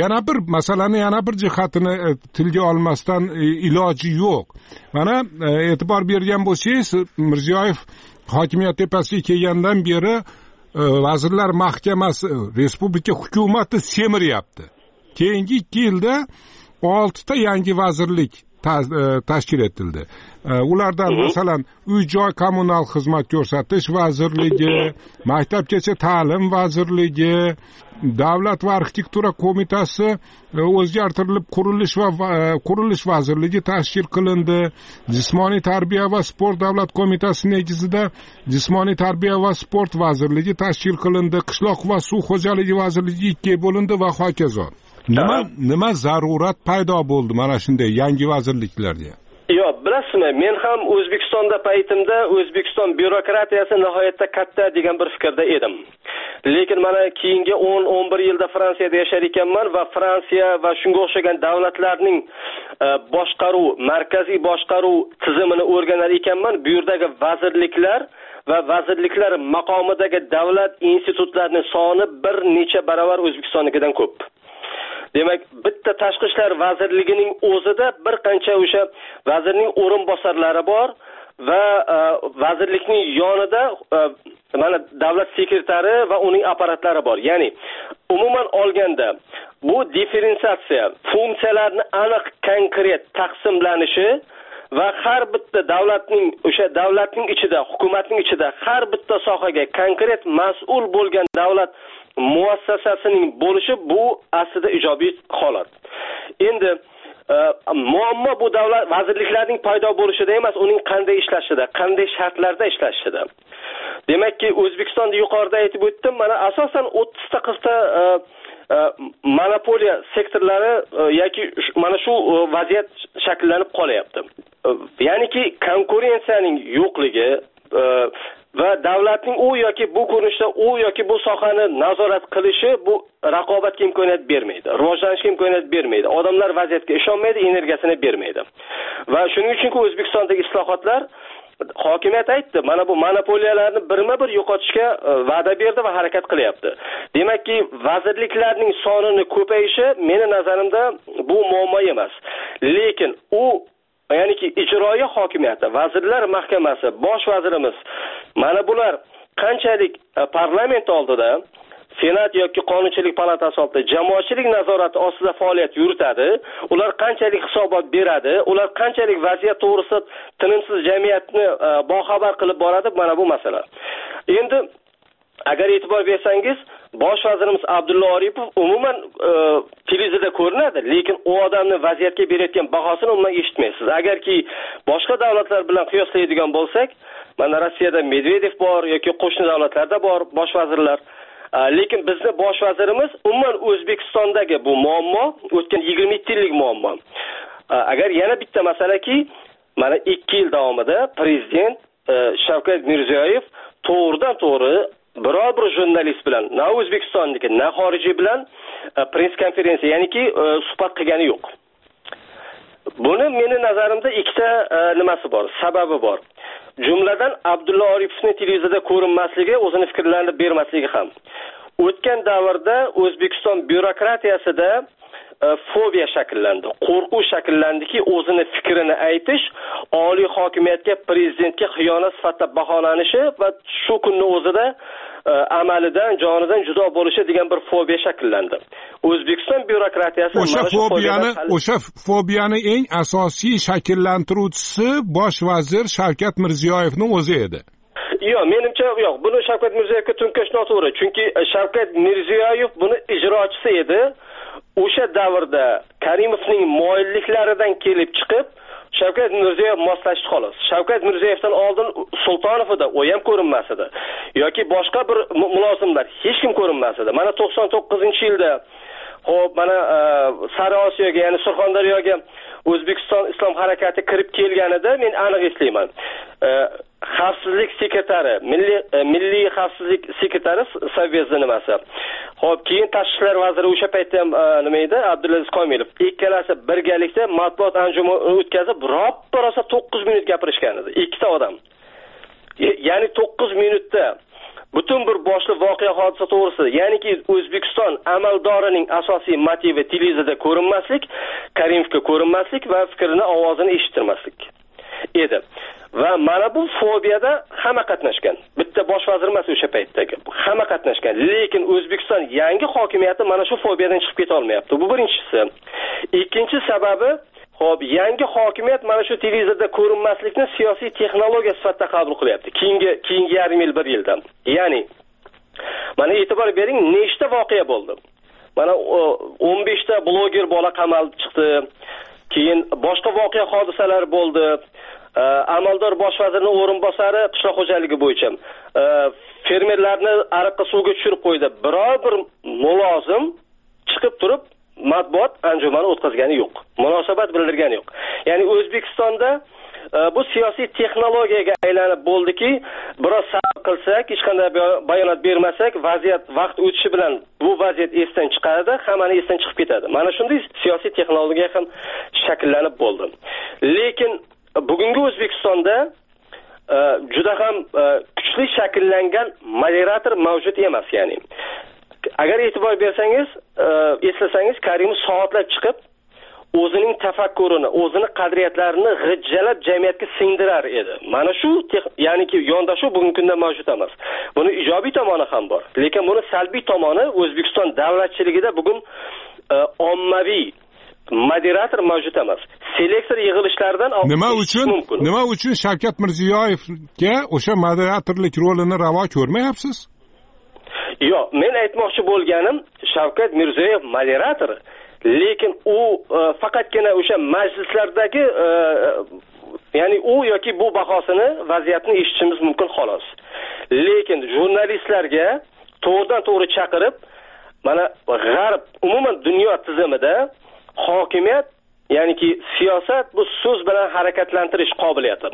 yana bir jihatini tilga olmasdan iloji yo'q. Mana e'tibor bergan bo'lsangiz, Mirziyoyev hokimiyat tepasiga kelgandan beri Vazirlar Mahkamasi, respublika hukumati semiryapti. Keyingi 2 yilda 6 ta yangi vazirlik tashkil etildi. Ulardan masalan uy-joy kommunal xizmat ko'rsatish vazirligi, maktabgacha ta'lim vazirligi, davlat va arxitektura qo'mitasi o'zgartirilib qurilish vazirligi tashkil qilindi. Jismoniy tarbiya va sport davlat qo'mitasi negizida jismoniy tarbiya va sport vazirligi tashkil qilindi. Qishloq va suv xo'jaligi vazirligi ikkiga bo'lindi va hokazo. Nima zarurat paydo bo'ldi mana shunday yangi vazirliklarga? Yo'q, bilasizmi, men ham O'zbekistonda paytimda O'zbekiston byurokratiyasi nihoyatda katta degan bir fikrda edim. Lekin mana keyingi 10-11 yilda Fransiyada yashar ekanman va Fransiya va shunga o'xshagan davlatlarning markaziy boshqaruv tizimini o'rganar ekanman. Bu yerdagi vazirliklar va vazirliklar maqomidagi davlat institutlarining soni bir necha barobar O'zbekistonnikidan ko'p. Demak, bitta tashqi ishlar vazirligining o'zida bir qancha o'sha vazirning o'rinbosarlari bor va vazirlikning yonida mana davlat sekretari va uning apparatlari bor. Ya'ni umuman olganda bu diferensiatsiya, funksiyalarni aniq konkret taqsimlanishi va har bitta davlatning ichida, hukumatning ichida har bitta sohaga konkret mas'ul bo'lgan davlat muassasasining bo'lishi bu aslida ijobiy holat. Endi muammo bu davlat vazirliklarining paydo bo'lishida emas, uning qanday ishlashida, qanday shartlarda ishlashida. Demakki, O'zbekistonda yuqorida aytib o'tdim, mana asosan 30 ta monopoliya sektorlari yoki mana shu vaziyat shakllanib qolyapti. Ya'niki konkurensiyaning yo'qligi va davlatning u yoki bu ko'rinishda u yoki bu sohani nazorat qilishi bu raqobatga imkoniyat bermaydi, rivojlanishga imkoniyat bermaydi. Odamlar vaziyatga ishonmaydi, energiyasini bermaydi. Va shuning uchunki O'zbekistondagi islohotlar hokimiyat aytdi, mana bu monopoliyalarni birma-bir yo'qotishga va'da berdi va harakat qilyapti. Demakki, vazirliklarning sonining ko'payishi meni nazarimda bu muammo emas. Lekin ya'niki ijroiya hokimiyati, vazirlar mahkamasi, bosh vazirimiz mana bular qanchalik parlament oldida, senat yoki qonunchilik palatasi oldida jamoatchilik nazorati ostida faoliyat yuritadi, ular qanchalik hisobot beradi, ular qanchalik vaziyat to'g'risida tinimsiz jamiyatni boxabar qilib boradi, mana bu masala. Endi agar e'tibor bersangiz, bosh vazirimiz Abdulla Oripov umuman televizorda ko'rinadi, lekin u odamni vaziyatga berayotgan bahosini umuman eshitmaysiz. Agarki boshqa davlatlar bilan qiyoslaydigan bo'lsak, mana Rossiyada Medvedev bor yoki qo'shni davlatlarda bor bosh vazirlar. Lekin bizni bosh vazirimiz umuman O'zbekistondagi bu muammo o'tgan 27 yillik muammo. Agar yana bitta masalaki, mana 2 yil davomida prezident Shavkat Mirziyoyev to'g'ridan-to'g'ri biror bir jurnalist bilan, na O'zbekistonniki, na xorijiy bilan press konferensiya, ya'niki suhbat qilgani yo'q. Buni meni nazarimda ikkita nimasi bor, sababi bor. Jumladan Abdulla Oripovning televizorda ko'rinmasligi, o'zini fikrlarini bermasligi ham. O'tgan davrda O'zbekiston byurokratiyasida fobiya shakllandi, qo'rquv shakllandiki, o'zini fikrini aytish oliy hokimiyatga, prezidentga xiyonat sifatida baholanishi va shu kunni o'zida amalidan, jonidan judo bo'lishi degan bir fobiya shakllandi. O'zbekiston byurokratiyasi o'sha fobiyani eng asosiy shakllantiruvchisi bosh vazir Shavkat Mirziyoyevning o'zi edi. Yo'q, menimcha yo'q. Buni Shavkat Mirziyoyevga tunkash noto'g'ri. Chunki Shavkat Mirziyoyev buni ijrochisi edi. O'sha davrda Karimovning moyilliklaridan kelib chiqib, Shavkat Mirziyoyev moslashdi xolos. Shavkat Mirziyoyevdan oldin Sultonov edi, u ham ko'rinmas edi. Yoki boshqa bir mulozimlar hech kim ko'rinmas edi. Mana 99-yilda mana Sariy Osiyoga, ya'ni Surxondaryoga O'zbekiston Islom harakati kirib kelganida men aniq eslayman. Xavfsizlik sekretari, milliy xavfsizlik sekretari Sovyetni nimasi. Xo'p, keyin tashqi ishlar vaziri o'sha paytda ham nima edi? Abdulaziz Komilov. Ikkalasi birgalikda matbuot anjumani o'tkazib, rosa 9 minut gapirishgan edi. Ikkita odam. Ya'ni 9 minutda butun bir boshli voqea hodisa to'g'risida, ya'niki O'zbekiston amaldorining asosiy motivi televizorda ko'rinmaslik, Karimovga ko'rinmaslik va fikrini, ovozini eshittirmaslik edi. Va mana bu fobiyada hamma qatnashgan. Bitta bosh vazir emas o'sha paytdagi. Hamma qatnashgan. Lekin O'zbekiston yangi hokimiyati mana shu fobiyadan chiqib keta olmayapti. Bu birinchisi. Ikkinchi sababi, Xo'p, yangi hokimiyat mana shu televizorda ko'rinmaslikni siyosiy texnologiya sifatida qabul qilyapti. Keyingi yarim yil, bir yildan. Ya'ni mana e'tibor bering, nechta voqea bo'ldi. Mana 15 ta bloger bola qamalib chiqdi. Keyin boshqa voqea hodisalar bo'ldi. Amaldor bosh vazirning o'rinbosari qishloq xo'jaligi bo'yicha fermerlarni ariqqa suvga tushirib qo'ydi. Biror bir mulozim chiqib turib matbuot anjumani o'tkazgani yo'q. Munosabat bildirgani yo'q. Ya'ni O'zbekistonda bu siyosiy texnologiyaga aylanib bo'ldiki, biroz sabr qilsak, hech qanday bayonot bermasak, vaziyat vaqt o'tishi bilan bu vaziyat esdan chiqadi, hammani esdan chiqib ketadi. Mana shunday siyosiy texnologiya ham shakllanib bo'ldi. Lekin bugungi O'zbekistonda juda ham kuchli shakllangan moderator mavjud emas, ya'ni. Agar e'tibor bersangiz, eslasangiz, Karimov soatlab chiqib, o'zining tafakkurini, o'zining qadriyatlarini g'ijjalab jamiyatga singdirar edi. Mana shu, ya'niki yondashuv bugungi kunda mavjud emas. Buni ijobiy tomoni ham bor, lekin buni salbiy tomoni O'zbekiston davlatchiligida bugun ommaviy moderator mavjud emas. Selektor yig'ilishlaridan nima uchun Shavkat Mirziyoyevga o'sha moderatorlik rolini ravo ko'rmayapsiz? Yo'q, men aytmoqchi bo'lganim, Shavkat Mirziyoyev moderator, lekin u faqatgina o'sha majlislardagi ya'ni u yoki bu bahosini, vaziyatni eshitishimiz mumkin xolos. Lekin jurnalistlarga to'g'ridan to'g'ri chaqirib, mana g'arb, umuman dunyo tizimida hokimiyat, ya'niki siyosat bu so'z bilan harakatlantirish qobiliyati.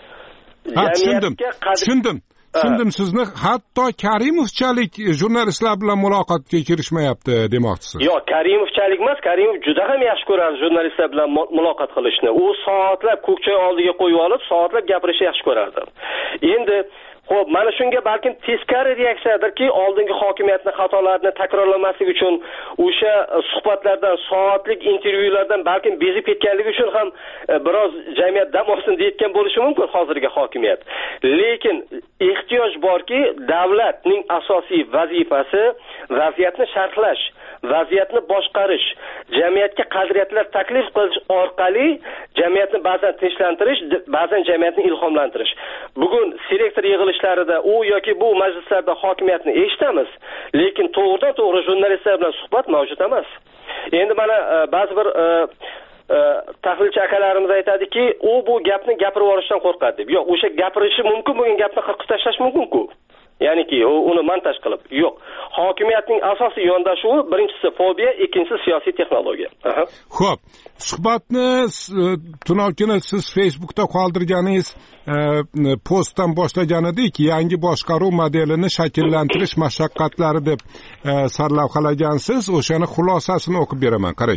Tushundim sizni. Hatto Karimovchalik jurnalistlar bilan muloqotga kirishmayapti demoqchisiz. Yo'q, Karimovchalik emas, Karimov juda ham yaxshi ko'radi jurnalistlar bilan muloqot qilishni. U soatlab ko'kchoy oldiga qo'yib olib, soatlab gapirishni yaxshi ko'rardi. Endi xo'p, mana shunga balkim teskari reaksiyadirki, oldingi hokimiyatning xatolarini takrorlamaslik uchun o'sha suhbatlardan, soatlik intervyulardan balkim bezib ketganligi uchun ham biroz jamiyat dam olsin deyotgan bo'lishi mumkin hozirgi hokimiyat. Lekin ehtiyoj borki, davlatning asosiy vazifasi vaziyatni sharhlash, vaziyatni boshqarish, jamiyatga qadriyatlar taklif qilish orqali jamiyatni ba'zan tinchlantirish, ba'zan jamiyatni ilhomlantirish. Bugun selektor yig'ilishlarida u yoki bu majlislarda hokimiyatni eshitamiz, lekin to'g'ridan to'g'ri jurnalistlar bilan suhbat mavjud emas. Endi mana ba'zi bir tahlilchi akalarimiz aytadiki, u bu gapni gapirib yuborishdan qo'rqadi deb. Yo'q, o'sha gapirishi mumkin bo'lgan gapni qirqib tashlash mumkin-ku. Ya'niki uni montaj qilib. Yo'q. Hokimiyatning asosiy yondashuvi birinchisi fobiya, ikkinchisi siyosiy texnologiya. Xo'p, suhbatni tunavkuni siz Facebookda qoldirganingiz postdan boshlagan edik, yangi boshqaruv modelini shakllantirish mashaqqatlari deb sarlavhalagansiz. O'shani xulosasini o'qib beraman, qarang.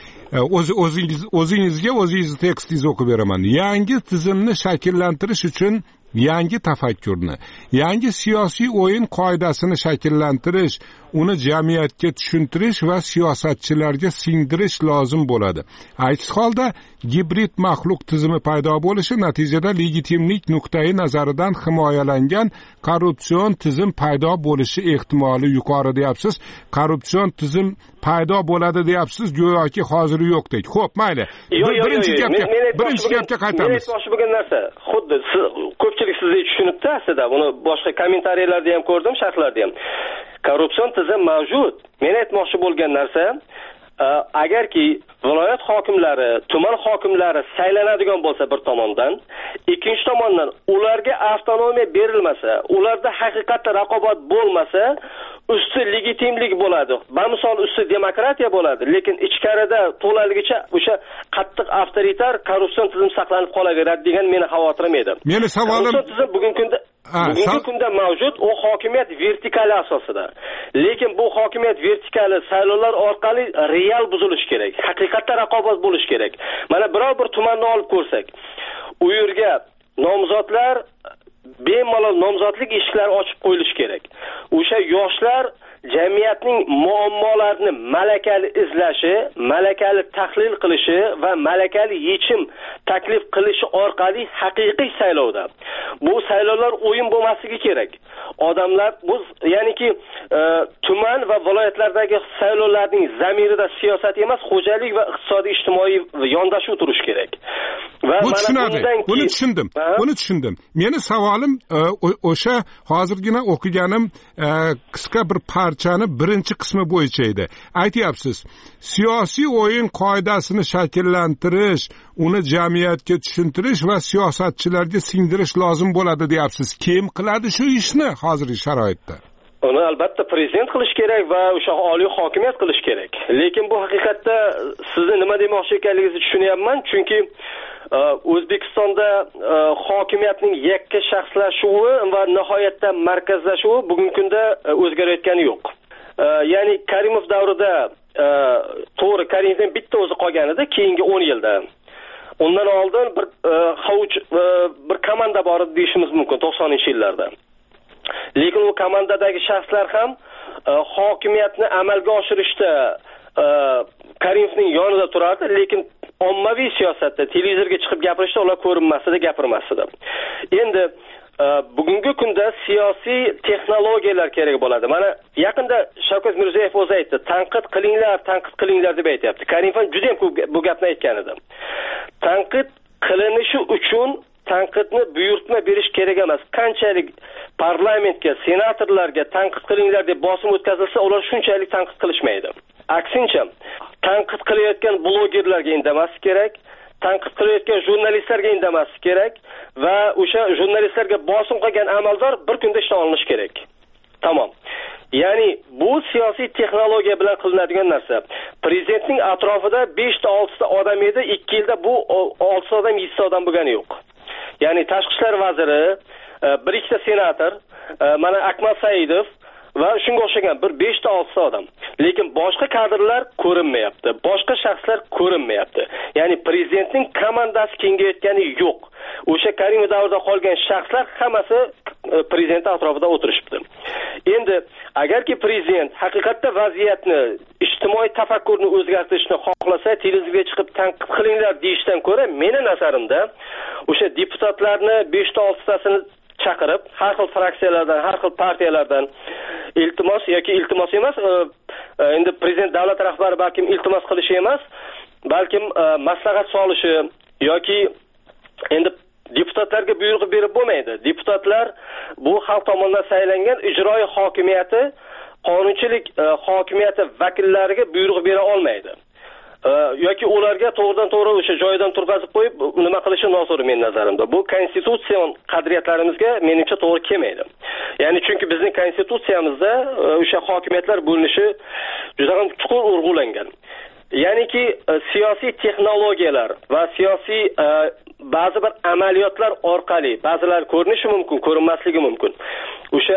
O'zingizga tekstingizni o'qib beraman. Yangi tizimni shakllantirish uchun yangi tafakkurni, yangi siyosiy o'yin qoidasini shakllantirish, uni jamiyatga tushuntirish va siyosatchilarga singdirish lozim bo'ladi. Aks holda gibrid maxluq tizimi paydo bo'lishi, natijada legitimlik nuqtai nazaridan himoyalangan korrupsion tizim paydo bo'lishi ehtimoli yuqori deyapsiz. Korrupsion tizim paydo bo'ladi deyapsiz, go'yoki hozir yo'qdek. Xo'p, mayli. Birinchi gapga qaytamiz. Men bo'lgan narsa, xuddi ko'pchilik sizdek tushunibdi aslida. Buni boshqa kommentariylarda ham ko'rdim, sharhlarda ham. Korrupsion tizim mavjud. Men aytmoqchi bo'lgan narsa, agarki viloyat hokimlari, tuman hokimlari saylanadigan bo'lsa bir tomondan, ikkinchi tomondan ularga avtonomiya berilmasa, ularda haqiqatda raqobat bo'lmasa, usti legitimlik bo'ladi. Bamisol usti demokratiya bo'ladi, lekin ichkarida to'laligicha o'sha qattiq avtoritar korrupsion tizim saqlanib qolaveradi degan meni xavotirim edi. Meni savolim bugungi kunda mavjud, u hokimiyat vertikali asosida. Lekin bu hokimiyat vertikali saylovlar orqali real buzilishi kerak. Haqiqatda raqobat bo'lishi kerak. Mana biror bir tumanni olib ko'rsak, u yerga nomzodlar bemalol nomzodlik eshiklari ochib qo'yilishi kerak. O'sha yoshlar jamiyatning muammolarini malakali izlashi, malakali tahlil qilishi va malakali yechim taklif qilishi orqali haqiqiy saylovda. Bu saylovlar o'yin bo'lmasligi kerak. odamlar bu ya'niki tuman va viloyatlardagi saylovlarning zamirida siyosat emas, xo'jalik va iqtisodiy ijtimoiy yondashuv turishi kerak. Va bu tushunadi. Buni tushundim. Meni savolim o'sha hozirgina o'qiganim qisqa bir parchani birinchi qismi bo'yicha edi. Aytyapsiz, siyosiy o'yin qoidasini shakllantirish, uni jamiyatga tushuntirish va siyosatchilarga singdirish lozim bo'ladi deyapsiz. Kim qiladi shu ishni hozirgi sharoitda? Uni albatta prezident qilish kerak va o'sha oliy hokimiyat qilish kerak. Lekin bu haqiqatda sizni nima demoqchi ekanligingizni tushunyapman, chunki O'zbekistonda hokimiyatning yakka shaxslashuvi va nihoyatda markazlashuvi bugungi kunda o'zgarayotgani yo'q. Ya'ni Karimov davrida to'g'ri Karimovning bitta o'zi qolgan edi, keyingi 10 yilda. Undan oldin bir komanda bor edi deyishimiz mumkin 90-yillarda. Lekin u komandadagi shaxslar ham hokimiyatni amalga oshirishda Karimovning yonida turardi, lekin ommaviy siyosatda televizorga chiqib gapirishda ular ko'rinmasdi, gapirmasdi. Endi bugungi kunda siyosiy texnologiyalar kerak bo'ladi. Mana yaqinda Shavkat Mirziyoyev o'zi aytdi, tanqid qilinglar deb aytayapti. Karimov ham juda ham ko'p bu gapni aytgan edi. Tanqid qilinishi uchun tanqidni buyurtma berish kerak emas. Qanchalik parlamentga, senatorlarga tanqid qilinglar deb bosim o'tkazilsa, ular shunchalik tanqid qilishmaydi. Aksincha, tanqid qilayotgan blogerlarga indamas kerak, tanqid qilayotgan jurnalistlarga indamas kerak va o'sha jurnalistlarga bosim qilgan amaldor bir kunda ishdan olinishi kerak. Tamom. Ya'ni bu siyosiy texnologiya bilan qilinadigan narsa. Prezidentning atrofida 5 ta 6 ta odam edi, 2 yilda bu 6 ta odam, 7 ta odam bo'lgani yo'q. Ya'ni tashqi ishlar vaziri, bir ikkita senator, mana Akmal Saidov va shunga o'xshagan bir 5 ta 6 ta odam. Lekin boshqa kadrlar ko'rinmayapti, boshqa shaxslar ko'rinmayapti. Ya'ni prezidentning komandasi kengayotgani yo'q. O'sha Karimov davrida qolgan shaxslar hammasi prezident atrofida o'tirishibdi. Endi agarki prezident haqiqatda vaziyatni, ijtimoiy tafakkurni o'zgartirishni xohlasa, televizorga chiqib tanqid qilinglar deyishdan ko'ra, meni nazarimda o'sha deputatlarni 5 ta 6 tasini chaqirib, har xil fraksiyalardan, har xil partiyalardan iltimos emas, endi prezident davlat rahbari balkim iltimos qilishi emas, balkim maslahat solishi yoki endi deputatlarga buyruq berib bo'lmaydi. Deputatlar bu xalq tomonidan saylangan ijroiy hokimiyati, qonunchilik hokimiyati vakillariga buyruq bera olmaydi. Yoki ularga to'g'ridan to'g'ri o'sha joyidan turg'azib qo'yib nima qilishi noto'g'ri men nazarimda. Bu konstitutsiyon qadriyatlarimizga menimcha to'g'ri kelmaydi. Ya'ni chunki bizning konstitutsiyamizda o'sha hokimiyatlar bo'linishi juda ham chuqur urg'ulangan. Ya'niki siyosiy texnologiyalar va siyosiy ba'zi bir amaliyotlar orqali ba'zilar ko'rinishi mumkin, ko'rinmasligi mumkin. O'sha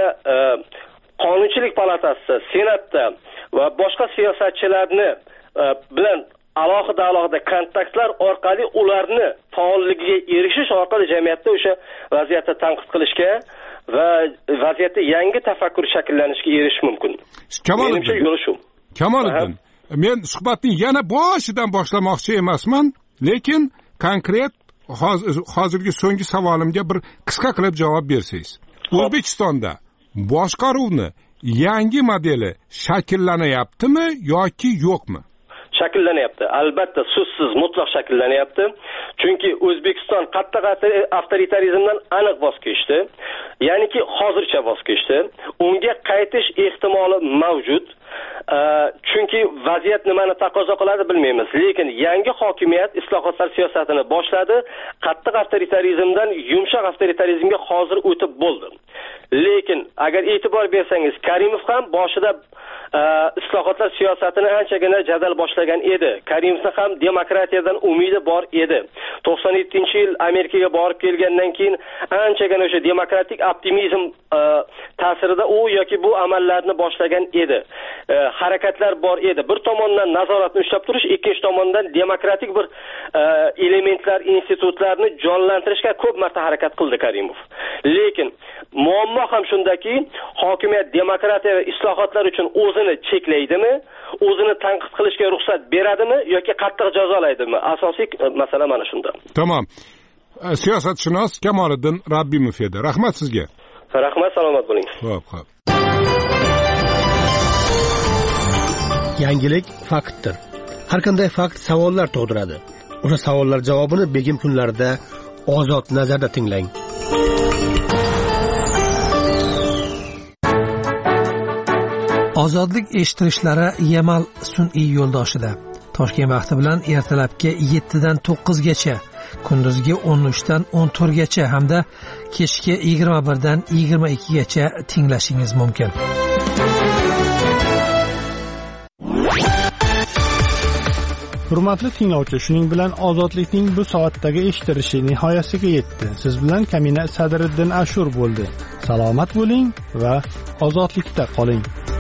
qonunchilik palatasi, senatda va boshqa siyosatchilarni bilan alohida kontaktlar orqali ularni faolligiga erishish orqali jamiyatda o'sha vaziyatni tanqid qilishga va vaziyatda yangi tafakkur shakllanishga erishish mumkin. Kamoliddin, men suhbatni yana boshidan boshlamoqchi emasman, lekin konkret hozirgi so'nggi savolimga bir qisqa qilib javob bersangiz. O'zbekistonda boshqaruvni yangi modeli shakllanyaptimi yoki yo'qmi? Shakllanyapti. Albatta, so'zsiz mutlaq shakllanyapti. Chunki O'zbekiston qattiq avtoritarizmdan aniq voz kechdi. Ya'niki hozircha voz kechdi. Unga qaytish ehtimoli mavjud. Chunki vaziyat nimani taqozo qiladi bilmaymiz. Lekin yangi hokimiyat islohotlar siyosatini boshladi. Qattiq avtoritarizmdan yumshoq avtoritarizmga hozir o'tib bo'ldi. Lekin agar e'tibor bersangiz, Karimov ham boshida islohotlar siyosatini anchagina jadal boshlagan edi. Karimovning ham demokratiyadan umidi bor edi. 97-yil Amerikaga borib kelgandan keyin anchagina o'sha demokratik optimizm ta'sirida u yoki bu amallarni boshlagan edi. Harakatlar bor edi. Bir tomondan nazoratni ushlab turish, ikkinchi tomondan demokratik bir elementlar, institutlarni jonlantirishga ko'p marta harakat qildi Karimov. Lekin muammo ham shundaki, hokimiyat demokratiya va islohotlar uchun o'zini cheklaydimi, o'zini tanqid qilishga ruxsat beradimi yoki qattiq jazolaydimi? Asosiy masala mana shunda. Tamam. Siyosatshunos Kamoliddin Rabbimov edi. Rahmat sizga. Rahmat, salomat bo'ling. Xo'p. Yangilik faktdir. Har qanday fakt savollar tug'diradi. O'sha savollar javobini begim kunlarida ozod nazarda tinglang. Ozodlik eshittirishlari Yamal sun'iy yo'ldoshida. Toshkent vaqti bilan ertalabki 7 dan 9 gacha, kunduzgi 13 dan 14 gacha hamda kechki 21 dan 22 gacha tinglashingiz mumkin. Hurmatli tinglovchi, shuning bilan ozodlikning bu soatdagi eshitilishi nihoyasiga yetdi. Siz bilan Kamina Sadriddin Ashur bo'ldi. Salomat bo'ling va ozodlikda qoling.